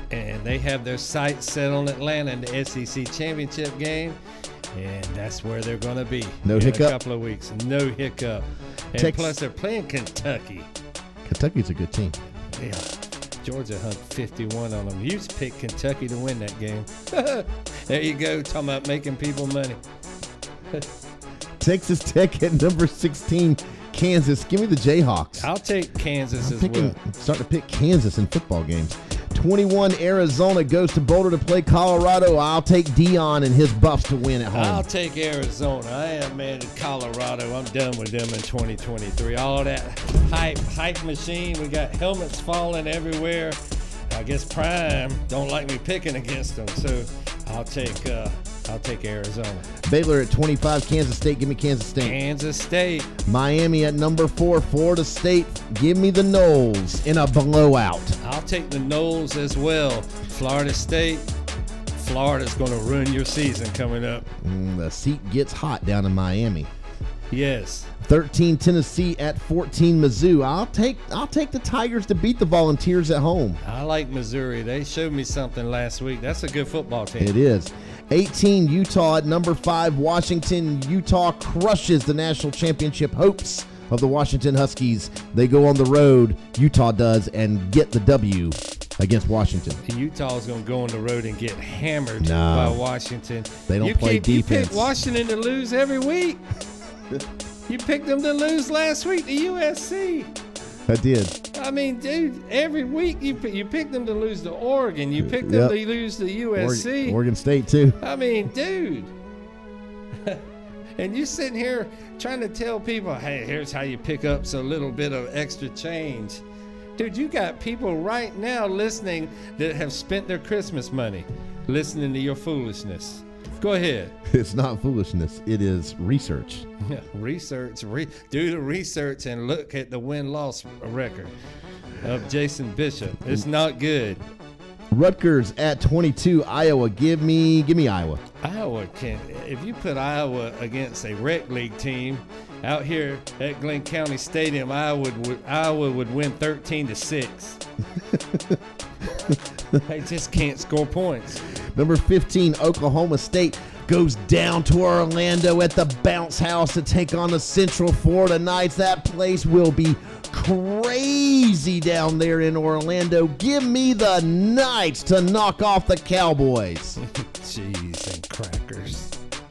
and they have their sights set on Atlanta in the SEC championship game, and that's where they're going to be. No in hiccup? a couple of weeks. No hiccup. And plus, they're playing Kentucky. Kentucky's a good team. Yeah. Georgia hung 51 on them. You just picked Kentucky to win that game. There you go, talking about making people money. Texas Tech at number 16, Kansas. Give me the Jayhawks. I'll take Kansas as well. Starting to pick Kansas in football games. 21, Arizona goes to Boulder to play Colorado. I'll take Deion and his Buffs to win at home. I'll take Arizona. I am mad at Colorado. I'm done with them in 2023. All that hype machine. We got helmets falling everywhere. I guess Prime don't like me picking against them, so I'll take Arizona. Baylor at 25, Kansas State. Give me Kansas State. Kansas State. Miami at number 4, Florida State. Give me the Noles in a blowout. I'll take the Noles as well. Florida State. Florida's going to ruin your season coming up. The seat gets hot down in Miami. Yes. 13, Tennessee at 14, Mizzou. I'll take the Tigers to beat the Volunteers at home. I like Missouri. They showed me something last week. That's a good football team. It is. 18, Utah at number 5, Washington. Utah crushes the national championship hopes of the Washington Huskies. They go on the road, Utah does, and get the W against Washington. Utah's going to go on the road and get hammered by Washington. They don't play defense. You pick Washington to lose every week. You picked them to lose last week to USC. I did. I mean, dude, every week you pick them to lose to Oregon. You pick them to lose to USC. Oregon State, too. I mean, dude. And you sitting here trying to tell people, hey, here's how you pick up so little bit of extra change. Dude, you got people right now listening that have spent their Christmas money listening to your foolishness. Go ahead. It's not foolishness. It is research. Do the research and look at the win-loss record of Jason Bishop. It's not good. Rutgers at 22, Iowa. Give me Iowa. Iowa if you put Iowa against a rec league team out here at Glenn County Stadium, Iowa would win 13-6. They just can't score points. Number 15, Oklahoma State goes down to Orlando at the Bounce House to take on the Central Florida Knights. That place will be crazy down there in Orlando. Give me the Knights to knock off the Cowboys. Cheese and crackers.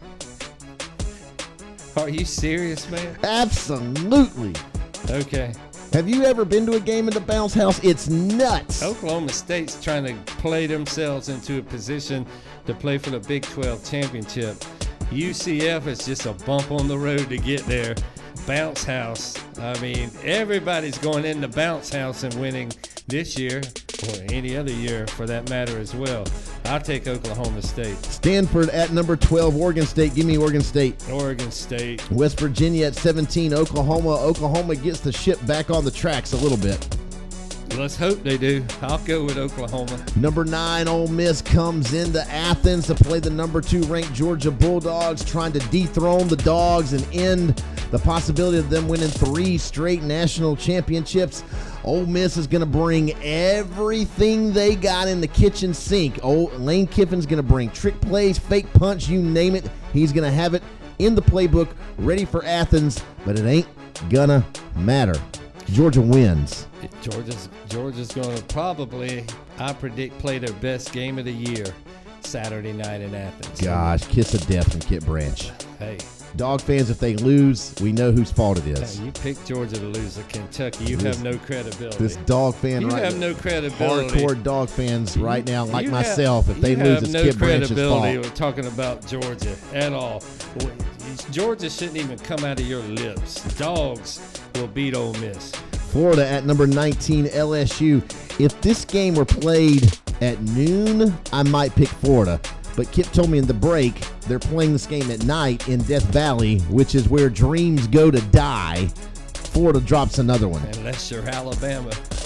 Are you serious, man? Absolutely. Okay. Have you ever been to a game in the Bounce House? It's nuts. Oklahoma State's trying to play themselves into a position to play for the Big 12 championship. UCF is just a bump on the road to get there. Bounce House, I mean, everybody's going in the Bounce House and winning this year, or any other year for that matter as well. I'll take Oklahoma State. Stanford at number 12, Oregon State. Give me Oregon State. Oregon State. West Virginia at 17, Oklahoma. Oklahoma gets the ship back on the tracks a little bit. Let's hope they do. I'll go with Oklahoma. Number 9, Ole Miss comes into Athens to play the number 2 ranked Georgia Bulldogs, trying to dethrone the Dogs and end the possibility of them winning 3 straight national championships. Ole Miss is going to bring everything they got in the kitchen sink. Lane Kiffin's going to bring trick plays, fake punch, you name it. He's going to have it in the playbook, ready for Athens, but it ain't gonna matter. Georgia wins. Georgia's going to probably, I predict, play their best game of the year Saturday night in Athens. Gosh, kiss of death from Kip Branch. Hey. Dog fans, if they lose, we know whose fault it is. You picked Georgia to lose to Kentucky. You have no credibility. This dog fan right now. You have no credibility. Hardcore dog fans right now, like myself, if they lose, it's Kip Branch's fault. You have no credibility with talking about Georgia at all. Georgia shouldn't even come out of your lips. Dogs will beat Ole Miss. Florida at number 19, LSU. If this game were played at noon, I might pick Florida. But Kip told me in the break, they're playing this game at night in Death Valley, which is where dreams go to die. Florida drops another one. Unless you're Alabama.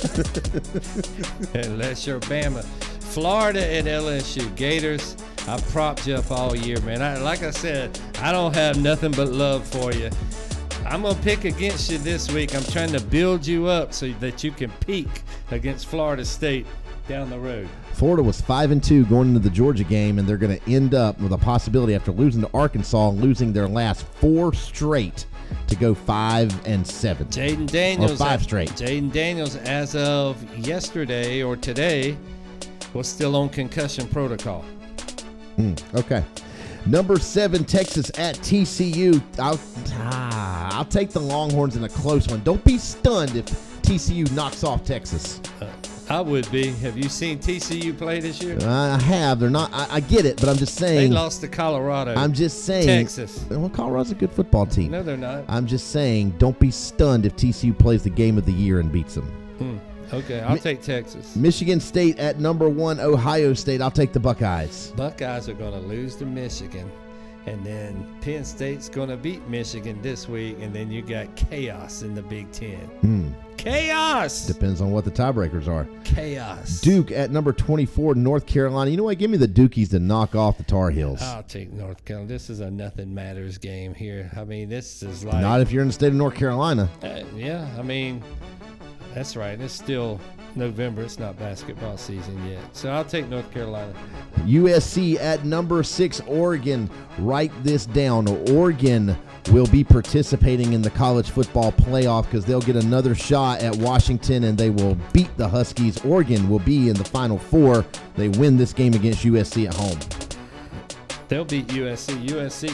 Unless you're Bama. Florida and LSU. Gators, I propped you up all year, man. Like I said, I don't have nothing but love for you. I'm going to pick against you this week. I'm trying to build you up so that you can peak against Florida State down the road. Florida was 5-2 going into the Georgia game, and they're going to end up with a possibility after losing to Arkansas and losing their last 4 straight to go 5-7. Jaden Daniels, or 5 straight. Jaden Daniels, as of yesterday or today, was still on concussion protocol. Okay. Number 7, Texas at TCU. I'll take the Longhorns in a close one. Don't be stunned if TCU knocks off Texas. I would be. Have you seen TCU play this year? I have. They're not. I get it, but I'm just saying. They lost to Colorado. I'm just saying. Texas. Well, Colorado's a good football team. No, they're not. I'm just saying, don't be stunned if TCU plays the game of the year and beats them. Okay, I'll take Texas. Michigan State at number 1, Ohio State. I'll take the Buckeyes. Buckeyes are going to lose to Michigan. And then Penn State's going to beat Michigan this week, and then you got chaos in the Big Ten. Chaos! Depends on what the tiebreakers are. Chaos. Duke at number 24, North Carolina. You know what? Give me the Dukies to knock off the Tar Heels. I'll take North Carolina. This is a nothing matters game here. I mean, this is like... Not if you're in the state of North Carolina. Yeah, I mean, that's right. It's still November. It's not basketball season yet. So I'll take North Carolina. USC at number 6, Oregon. Write this down. Oregon will be participating in the college football playoff because they'll get another shot at Washington and they will beat the Huskies. Oregon will be in the Final Four. They win this game against USC at home. They'll beat USC.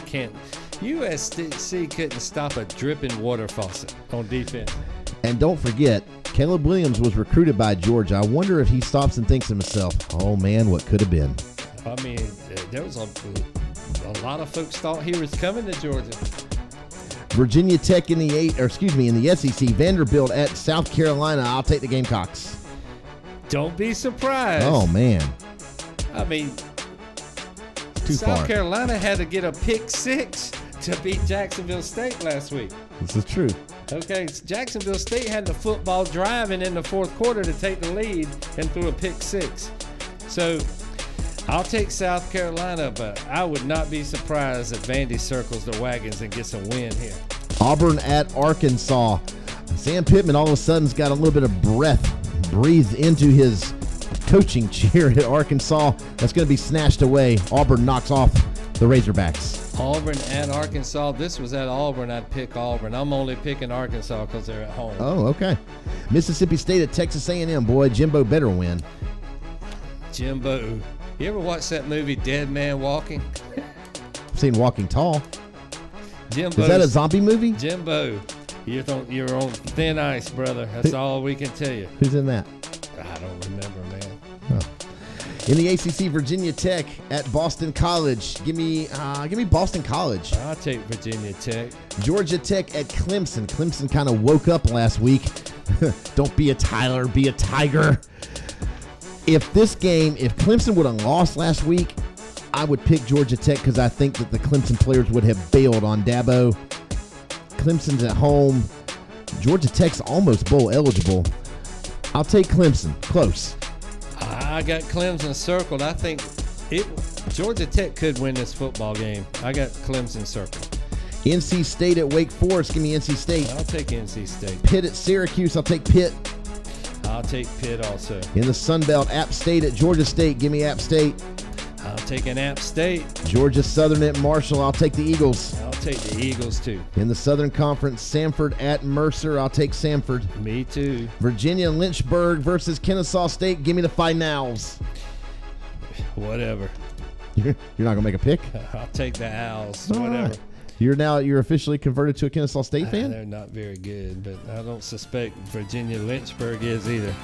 USC couldn't stop a dripping water faucet on defense. And don't forget, Caleb Williams was recruited by Georgia. I wonder if he stops and thinks to himself, oh man, what could have been. I mean, there was a lot of folks thought he was coming to Georgia. Virginia Tech in the SEC. Vanderbilt at South Carolina. I'll take the Gamecocks. Don't be surprised. Oh man. I mean, too South far. Carolina had to get a pick 6 to beat Jacksonville State last week. This is true. Okay, Jacksonville State had the football driving in the fourth quarter to take the lead and threw a pick 6. So I'll take South Carolina, but I would not be surprised if Vandy circles the wagons and gets a win here. Auburn at Arkansas. Sam Pittman all of a sudden's got a little bit of breath breathed into his coaching chair at Arkansas. That's going to be snatched away. Auburn knocks off the Razorbacks. Auburn at Arkansas. This was at Auburn. I'd pick Auburn. I'm only picking Arkansas because they're at home. Oh, okay. Mississippi State at Texas A&M. Boy, Jimbo better win. Jimbo. You ever watch that movie Dead Man Walking? I've seen Walking Tall. Jimbo. Is that a zombie movie? Jimbo. You're on thin ice, brother. That's all we can tell you. Who's in that? I don't remember, man. Oh. In the ACC, Virginia Tech at Boston College. Give me Boston College. I'll take Virginia Tech. Georgia Tech at Clemson. Clemson kind of woke up last week. Don't be a Tyler, be a Tiger. If Clemson would have lost last week, I would pick Georgia Tech because I think that the Clemson players would have bailed on Dabo. Clemson's at home. Georgia Tech's almost bowl eligible. I'll take Clemson. Close. I got Clemson circled. I think Georgia Tech could win this football game. I got Clemson circled. NC State at Wake Forest. Give me NC State. I'll take NC State. Pitt at Syracuse. I'll take Pitt. I'll take Pitt also. In the Sun Belt, App State at Georgia State. Give me App State. I'll take an App State. Georgia Southern at Marshall. I'll take the Eagles. I'll take the Eagles too. In the Southern Conference, Samford at Mercer. I'll take Samford. Me too. Virginia Lynchburg versus Kennesaw State. Give me the Finals. Whatever. You're not gonna make a pick? I'll take the Owls. All Whatever. right. You're officially converted to a Kennesaw State fan? They're not very good, but I don't suspect Virginia Lynchburg is either.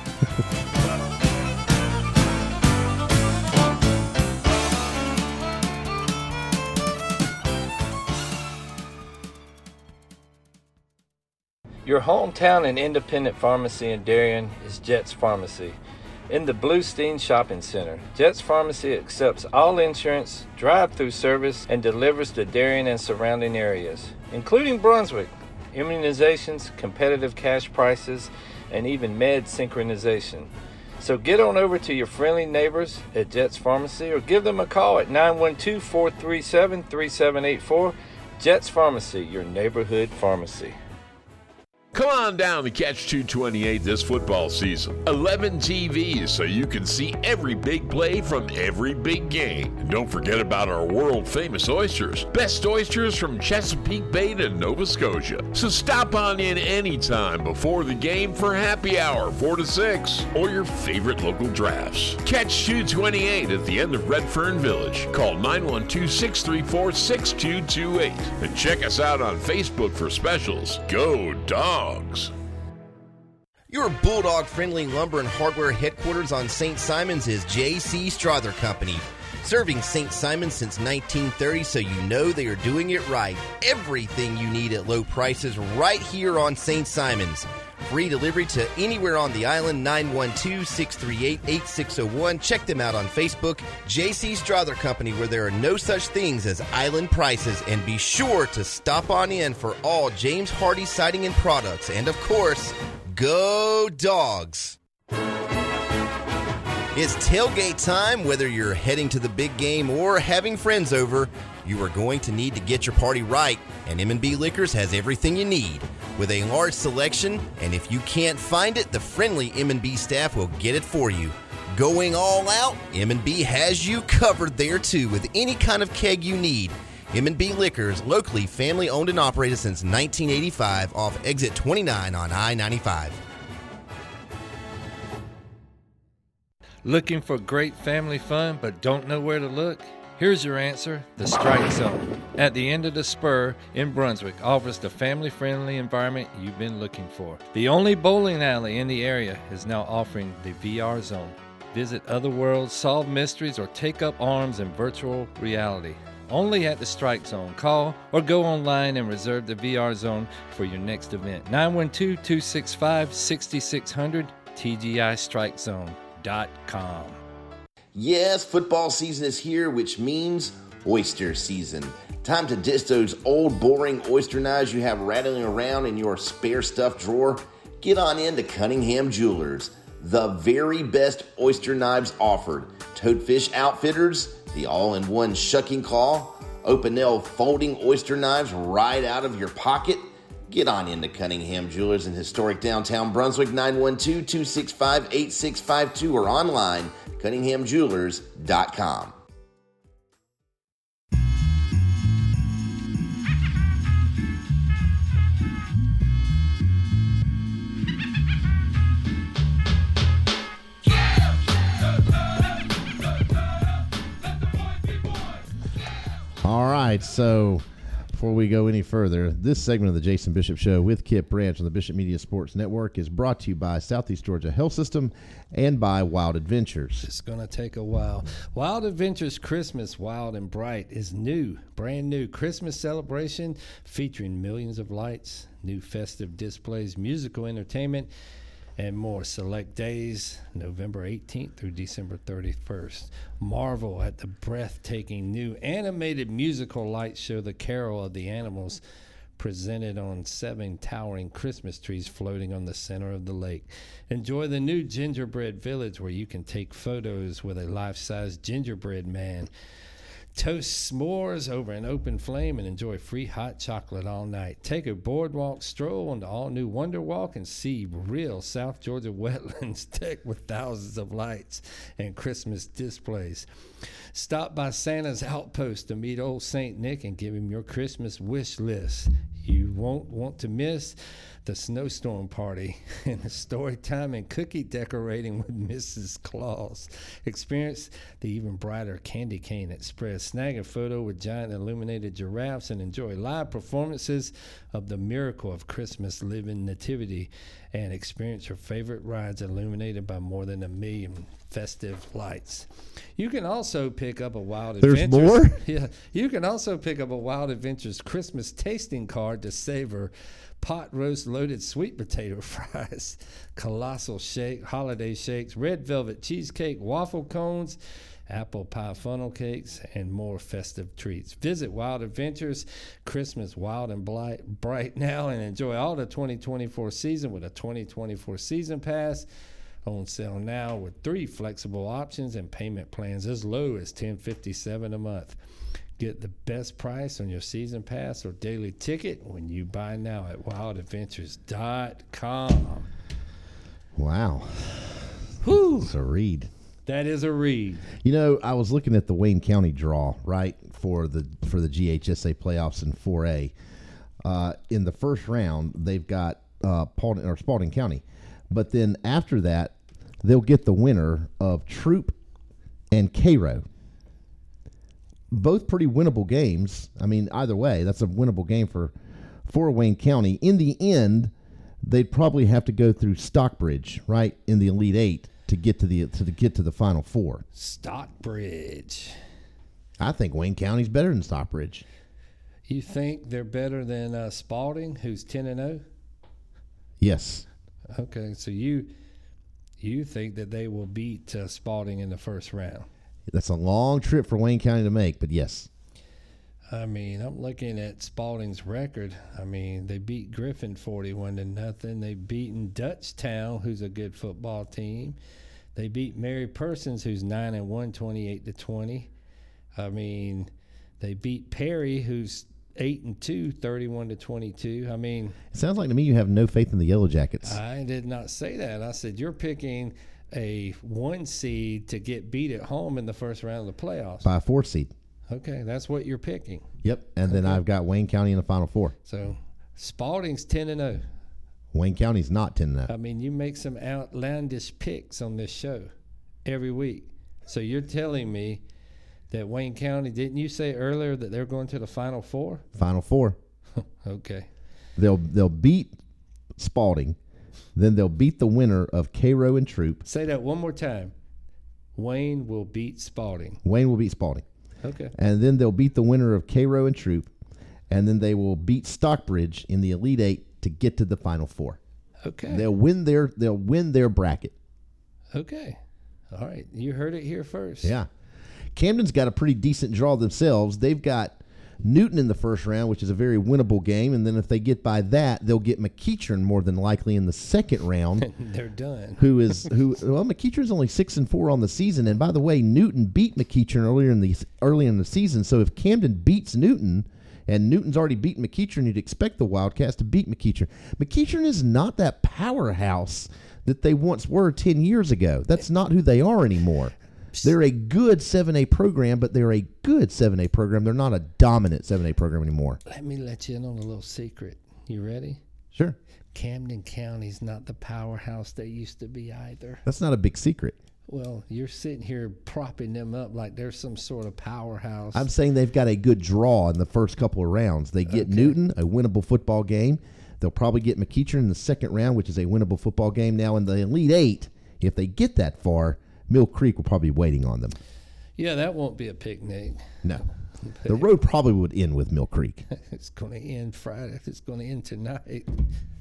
Your hometown and independent pharmacy in Darien is Jets Pharmacy. In the Bluestein Shopping Center, Jets Pharmacy accepts all insurance, drive-through service, and delivers to Darien and surrounding areas, including Brunswick, immunizations, competitive cash prices, and even med synchronization. So get on over to your friendly neighbors at Jets Pharmacy or give them a call at 912-437-3784. Jets Pharmacy, your neighborhood pharmacy. Come on down to Catch 228 this football season. 11 TVs so you can see every big play from every big game. And don't forget about our world-famous oysters. Best oysters from Chesapeake Bay to Nova Scotia. So stop on in anytime before the game for happy hour 4 to 6 or your favorite local drafts. Catch 228 at the end of Redfern Village. Call 912-634-6228 and check us out on Facebook for specials. Go Dogs! Your Bulldog-friendly lumber and hardware headquarters on St. Simons is J.C. Strother Company. Serving St. Simons since 1930, so you know they are doing it right. Everything you need at low prices right here on St. Simons. Free delivery to anywhere on the island, 912-638-8601. Check them out on Facebook, J.C. Strother Company, where there are no such things as island prices. And be sure to stop on in for all James Hardy siding and products. And, of course, go Dogs! It's tailgate time. Whether you're heading to the big game or having friends over, you are going to need to get your party right, and M&B Liquors has everything you need. With a large selection, and if you can't find it, the friendly M&B staff will get it for you. Going all out, M&B has you covered there too with any kind of keg you need. M&B Liquors, locally family-owned and operated since 1985 off Exit 29 on I-95. Looking for great family fun but don't know where to look? Here's your answer, the Strike Zone. At the end of the spur in Brunswick offers the family-friendly environment you've been looking for. The only bowling alley in the area is now offering the VR Zone. Visit other worlds, solve mysteries, or take up arms in virtual reality. Only at the Strike Zone. Call or go online and reserve the VR Zone for your next event. 912-265-6600, TGIStrikeZone.com. Yes, football season is here, which means oyster season. Time to ditch those old, boring oyster knives you have rattling around in your spare stuff drawer. Get on in to Cunningham Jewelers, the very best oyster knives offered. Toadfish Outfitters, the all-in-one shucking claw, open nail folding oyster knives right out of your pocket. Get on into Cunningham Jewelers in historic downtown Brunswick, 912-265-8652 or online, CunninghamJewelers.com. All right, so before we go any further, this segment of the Jason Bishop Show with Kip Branch on the Bishop Media Sports Network is brought to you by Southeast Georgia Health System and by Wild Adventures. It's going to take a while. Wild Adventures Christmas Wild and Bright is new, brand new Christmas celebration featuring millions of lights, new festive displays, musical entertainment, and more. Select days, November 18th through December 31st. Marvel at the breathtaking new animated musical light show, The Carol of the Animals, presented on 7 towering Christmas trees floating on the center of the lake. Enjoy the new gingerbread village where you can take photos with a life-size gingerbread man. Toast s'mores over an open flame and enjoy free hot chocolate all night. Take a boardwalk stroll on the all-new Wonder Walk and see real South Georgia wetlands decked with thousands of lights and Christmas displays. Stop by Santa's Outpost to meet old St. Nick and give him your Christmas wish list. You won't want to miss the snowstorm party and the story time and cookie decorating with Mrs. Claus. Experience the even brighter candy cane express. Snag a photo with giant illuminated giraffes and enjoy live performances of the Miracle of Christmas Living Nativity and experience your favorite rides illuminated by more than 1 million festive lights. You can also pick up a Wild Adventures. There's more? Yeah. You can also pick up a Wild Adventures Christmas tasting card to savor pot roast loaded sweet potato fries, colossal shake, holiday shakes, red velvet cheesecake, waffle cones, apple pie funnel cakes, and more festive treats. Visit Wild Adventures Christmas Wild and Bright now and enjoy all the 2024 season with a 2024 season pass. On sale now with 3 flexible options and payment plans as low as $10.57 a month. Get the best price on your season pass or daily ticket when you buy now at wildadventures.com. Wow. Whew. It's a read. That is a read. You know, I was looking at the Wayne County draw, right, for the GHSA playoffs in 4A. In the first round, they've got Spalding County. But then after that, they'll get the winner of Troop and Cairo. Both pretty winnable games. I mean, either way, that's a winnable game for Wayne County. In the end, they'd probably have to go through Stockbridge, right, in the Elite Eight to get to the Final Four. Stockbridge. I think Wayne County's better than Stockbridge. You think they're better than Spalding, who's 10-0? Yes. Okay, so you think that they will beat Spalding in the first round? That's a long trip for Wayne County to make, but yes. I mean, I'm looking at Spalding's record. I mean, they beat Griffin 41-0. They've beaten Dutchtown, who's a good football team. They beat Mary Persons, who's 9-1, 28-20. I mean, they beat Perry, who's 8-2, 31-22. I mean, it sounds like to me you have no faith in the Yellow Jackets. I did not say that. I said you're picking a 1 seed to get beat at home in the first round of the playoffs. By a 4 seed. Okay, that's what you're picking. Yep, and then I've got Wayne County in the Final Four. So Spalding's 10-0. Wayne County's not 10-0. I mean, you make some outlandish picks on this show every week. So you're telling me that Wayne County, didn't you say earlier that they're going to the Final Four? Final Four. Okay. They'll beat Spalding. Then they'll beat the winner of Cairo and Troop. Say that one more time. Wayne will beat Spalding. Wayne will beat Spalding. Okay. And then they'll beat the winner of Cairo and Troop. And then they will beat Stockbridge in the Elite Eight to get to the Final Four. Okay. They'll win their bracket. Okay. All right. You heard it here first. Yeah. Camden's got a pretty decent draw themselves. They've got Newton in the first round, which is a very winnable game, and then if they get by that, they'll get McEachern more than likely in the second round. They're done. Well, McEachern's only 6-4 on the season, and by the way, Newton beat McEachern early in the season. So if Camden beats Newton, and Newton's already beaten McEachern, you'd expect the Wildcats to beat McEachern. McEachern is not that powerhouse that they once were 10 years ago. That's not who they are anymore. They're a good 7A program, but they're a good 7A program. They're not a dominant 7A program anymore. Let me let you in on a little secret. You ready? Sure. Camden County's not the powerhouse they used to be either. That's not a big secret. Well, you're sitting here propping them up like they're some sort of powerhouse. I'm saying they've got a good draw in the first couple of rounds. They get Newton, a winnable football game. They'll probably get McEachern in the second round, which is a winnable football game. Now in the Elite Eight, if they get that far, Mill Creek will probably be waiting on them. Yeah, that won't be a picnic. No. The road probably would end with Mill Creek. It's going to end Friday. It's going to end tonight.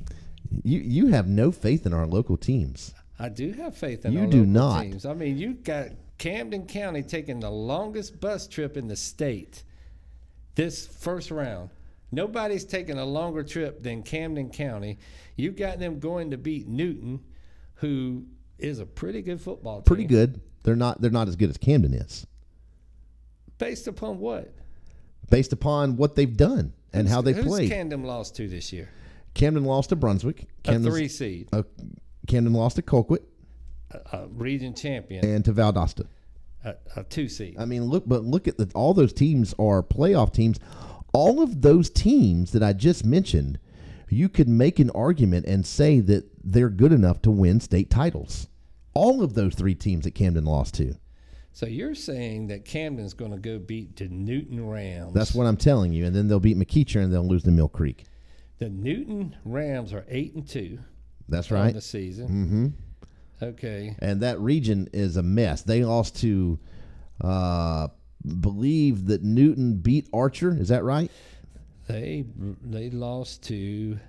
You have no faith in our local teams. I do have faith in you our do local not. teams. I mean, you got Camden County taking the longest bus trip in the state this first round. Nobody's taking a longer trip than Camden County. You got them going to beat Newton, who is a pretty good football team. Pretty good. They're not as good as Camden is. Based upon what? Based upon what they've done and how they played. Who's Camden lost to this year? Camden lost to Brunswick. A 3 seed. Camden lost to Colquitt. A region champion. And to Valdosta. A 2 seed. I mean, look at all those teams are playoff teams. All of those teams that I just mentioned, you could make an argument and say that they're good enough to win state titles. All of those 3 teams that Camden lost to. So you're saying that Camden's going to go beat the Newton Rams. That's what I'm telling you. And then they'll beat McEachern and they'll lose to Mill Creek. The Newton Rams are 8-2. That's right. On the season. Mm-hmm. Okay. And that region is a mess. They lost to, believe that Newton beat Archer. Is that right? They lost to.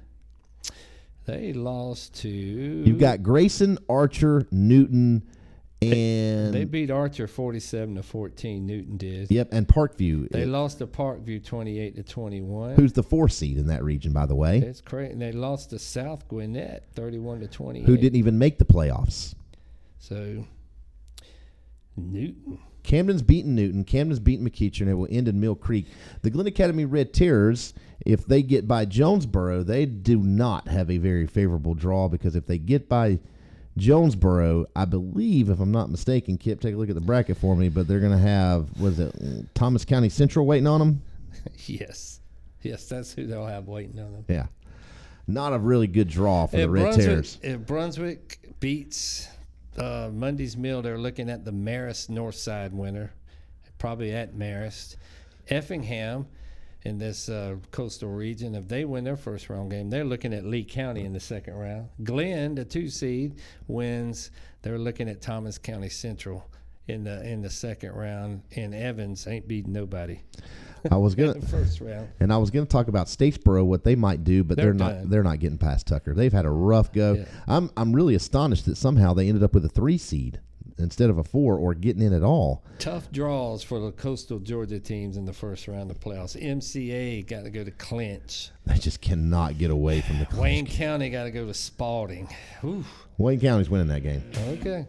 You've got Grayson, Archer, Newton, and they beat Archer 47-14. Newton did. Yep, and Parkview. They lost to Parkview 28-21. Who's the 4 seed in that region, by the way? It's crazy. And they lost to South Gwinnett 31-28. Who didn't even make the playoffs. So Newton. Camden's beaten Newton. Camden's beaten McEachern. It will end in Mill Creek. The Glen Academy Red Terrors, if they get by Jonesboro, they do not have a very favorable draw, because if they get by Jonesboro, I believe, if I'm not mistaken, Kip, take a look at the bracket for me, but they're going to have, Thomas County Central waiting on them? Yes, that's who they'll have waiting on them. Yeah. Not a really good draw for the Red Terrors. If Brunswick beats Monday's Mill, they're looking at the Marist Northside winner, probably at Marist. Effingham in this coastal region, if they win their first round game, they're looking at Lee County in the second round. Glenn, the 2 seed, wins. They're looking at Thomas County Central in the second round, and Evans ain't beating nobody. I was gonna in the first round. And I was gonna talk about Statesboro, what they might do, but they're not getting past Tucker. They've had a rough go. Yeah. I'm really astonished that somehow they ended up with a 3 seed instead of a 4, or getting in at all. Tough draws for the coastal Georgia teams in the first round of the playoffs. MCA got to go to Clinch. They just cannot get away from the Clinch. Wayne County got to go to Spalding. Whew. Wayne County's winning that game. Okay.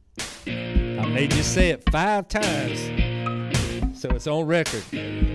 I made you say it 5 times, so it's on record.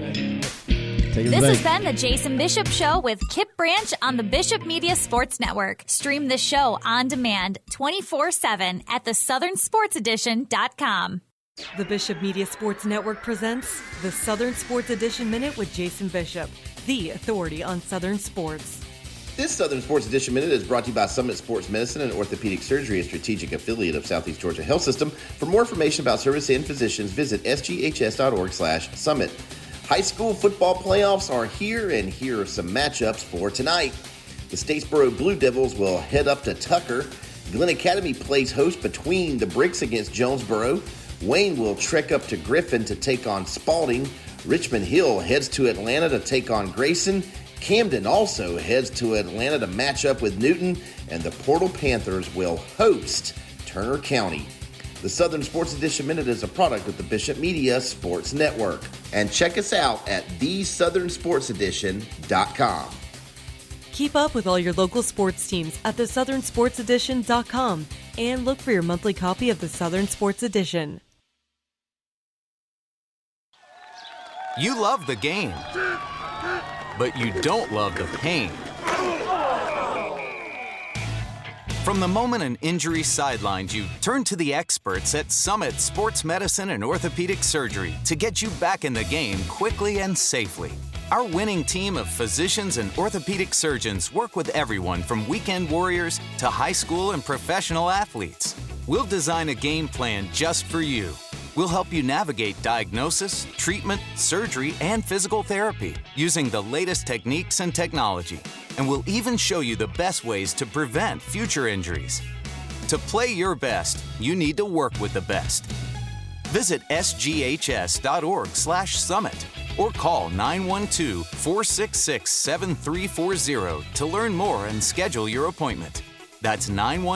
This has been the Jason Bishop Show with Kip Branch on the Bishop Media Sports Network. Stream the show on demand 24/7 at thesouthernsportsedition.com. The Bishop Media Sports Network presents the Southern Sports Edition Minute with Jason Bishop, the authority on Southern sports. This Southern Sports Edition Minute is brought to you by Summit Sports Medicine and Orthopedic Surgery, a strategic affiliate of Southeast Georgia Health System. For more information about service and physicians, visit sghs.org/summit. High school football playoffs are here, and here are some matchups for tonight. The Statesboro Blue Devils will head up to Tucker. Glen Academy plays host between the Bricks against Jonesboro. Wayne will trek up to Griffin to take on Spalding. Richmond Hill heads to Atlanta to take on Grayson. Camden also heads to Atlanta to match up with Newton. And the Portal Panthers will host Turner County. The Southern Sports Edition Minute is a product of the Bishop Media Sports Network. And check us out at thesouthernsportsedition.com. Keep up with all your local sports teams at thesouthernsportsedition.com and look for your monthly copy of the Southern Sports Edition. You love the game, but you don't love the pain. From the moment an injury sidelines you, turn to the experts at Summit Sports Medicine and Orthopedic Surgery to get you back in the game quickly and safely. Our winning team of physicians and orthopedic surgeons work with everyone from weekend warriors to high school and professional athletes. We'll design a game plan just for you. We'll help you navigate diagnosis, treatment, surgery, and physical therapy using the latest techniques and technology. And we'll even show you the best ways to prevent future injuries. To play your best, you need to work with the best. Visit sghs.org/summit or call 912-466-7340 to learn more and schedule your appointment. That's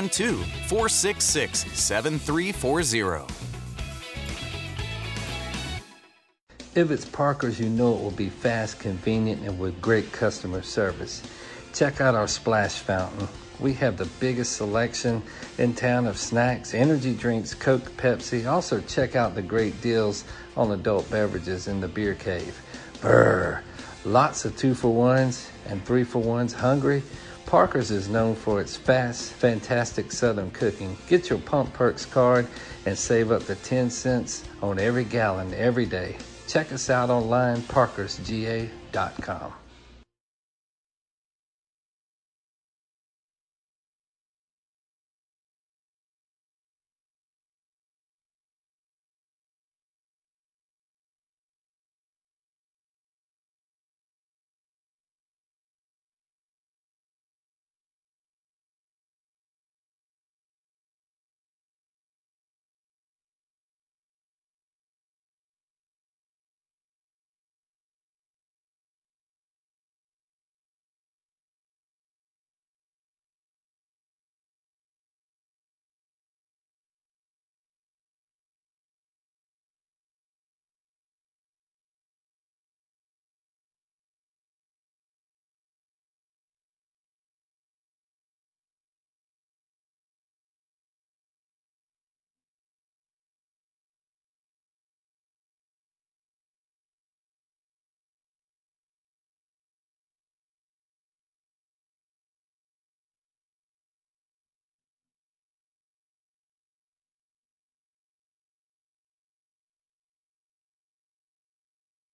912-466-7340. If it's Parker's, you know it will be fast, convenient, and with great customer service. Check out our splash fountain. We have the biggest selection in town of snacks, energy drinks, Coke, Pepsi. Also check out the great deals on adult beverages in the beer cave. Brr! Lots of 2-for-1s and 3-for-1s. Hungry? Parker's is known for its fast, fantastic Southern cooking. Get your Pump Perks card and save up to 10 cents on every gallon every day. Check us out online, parkersga.com.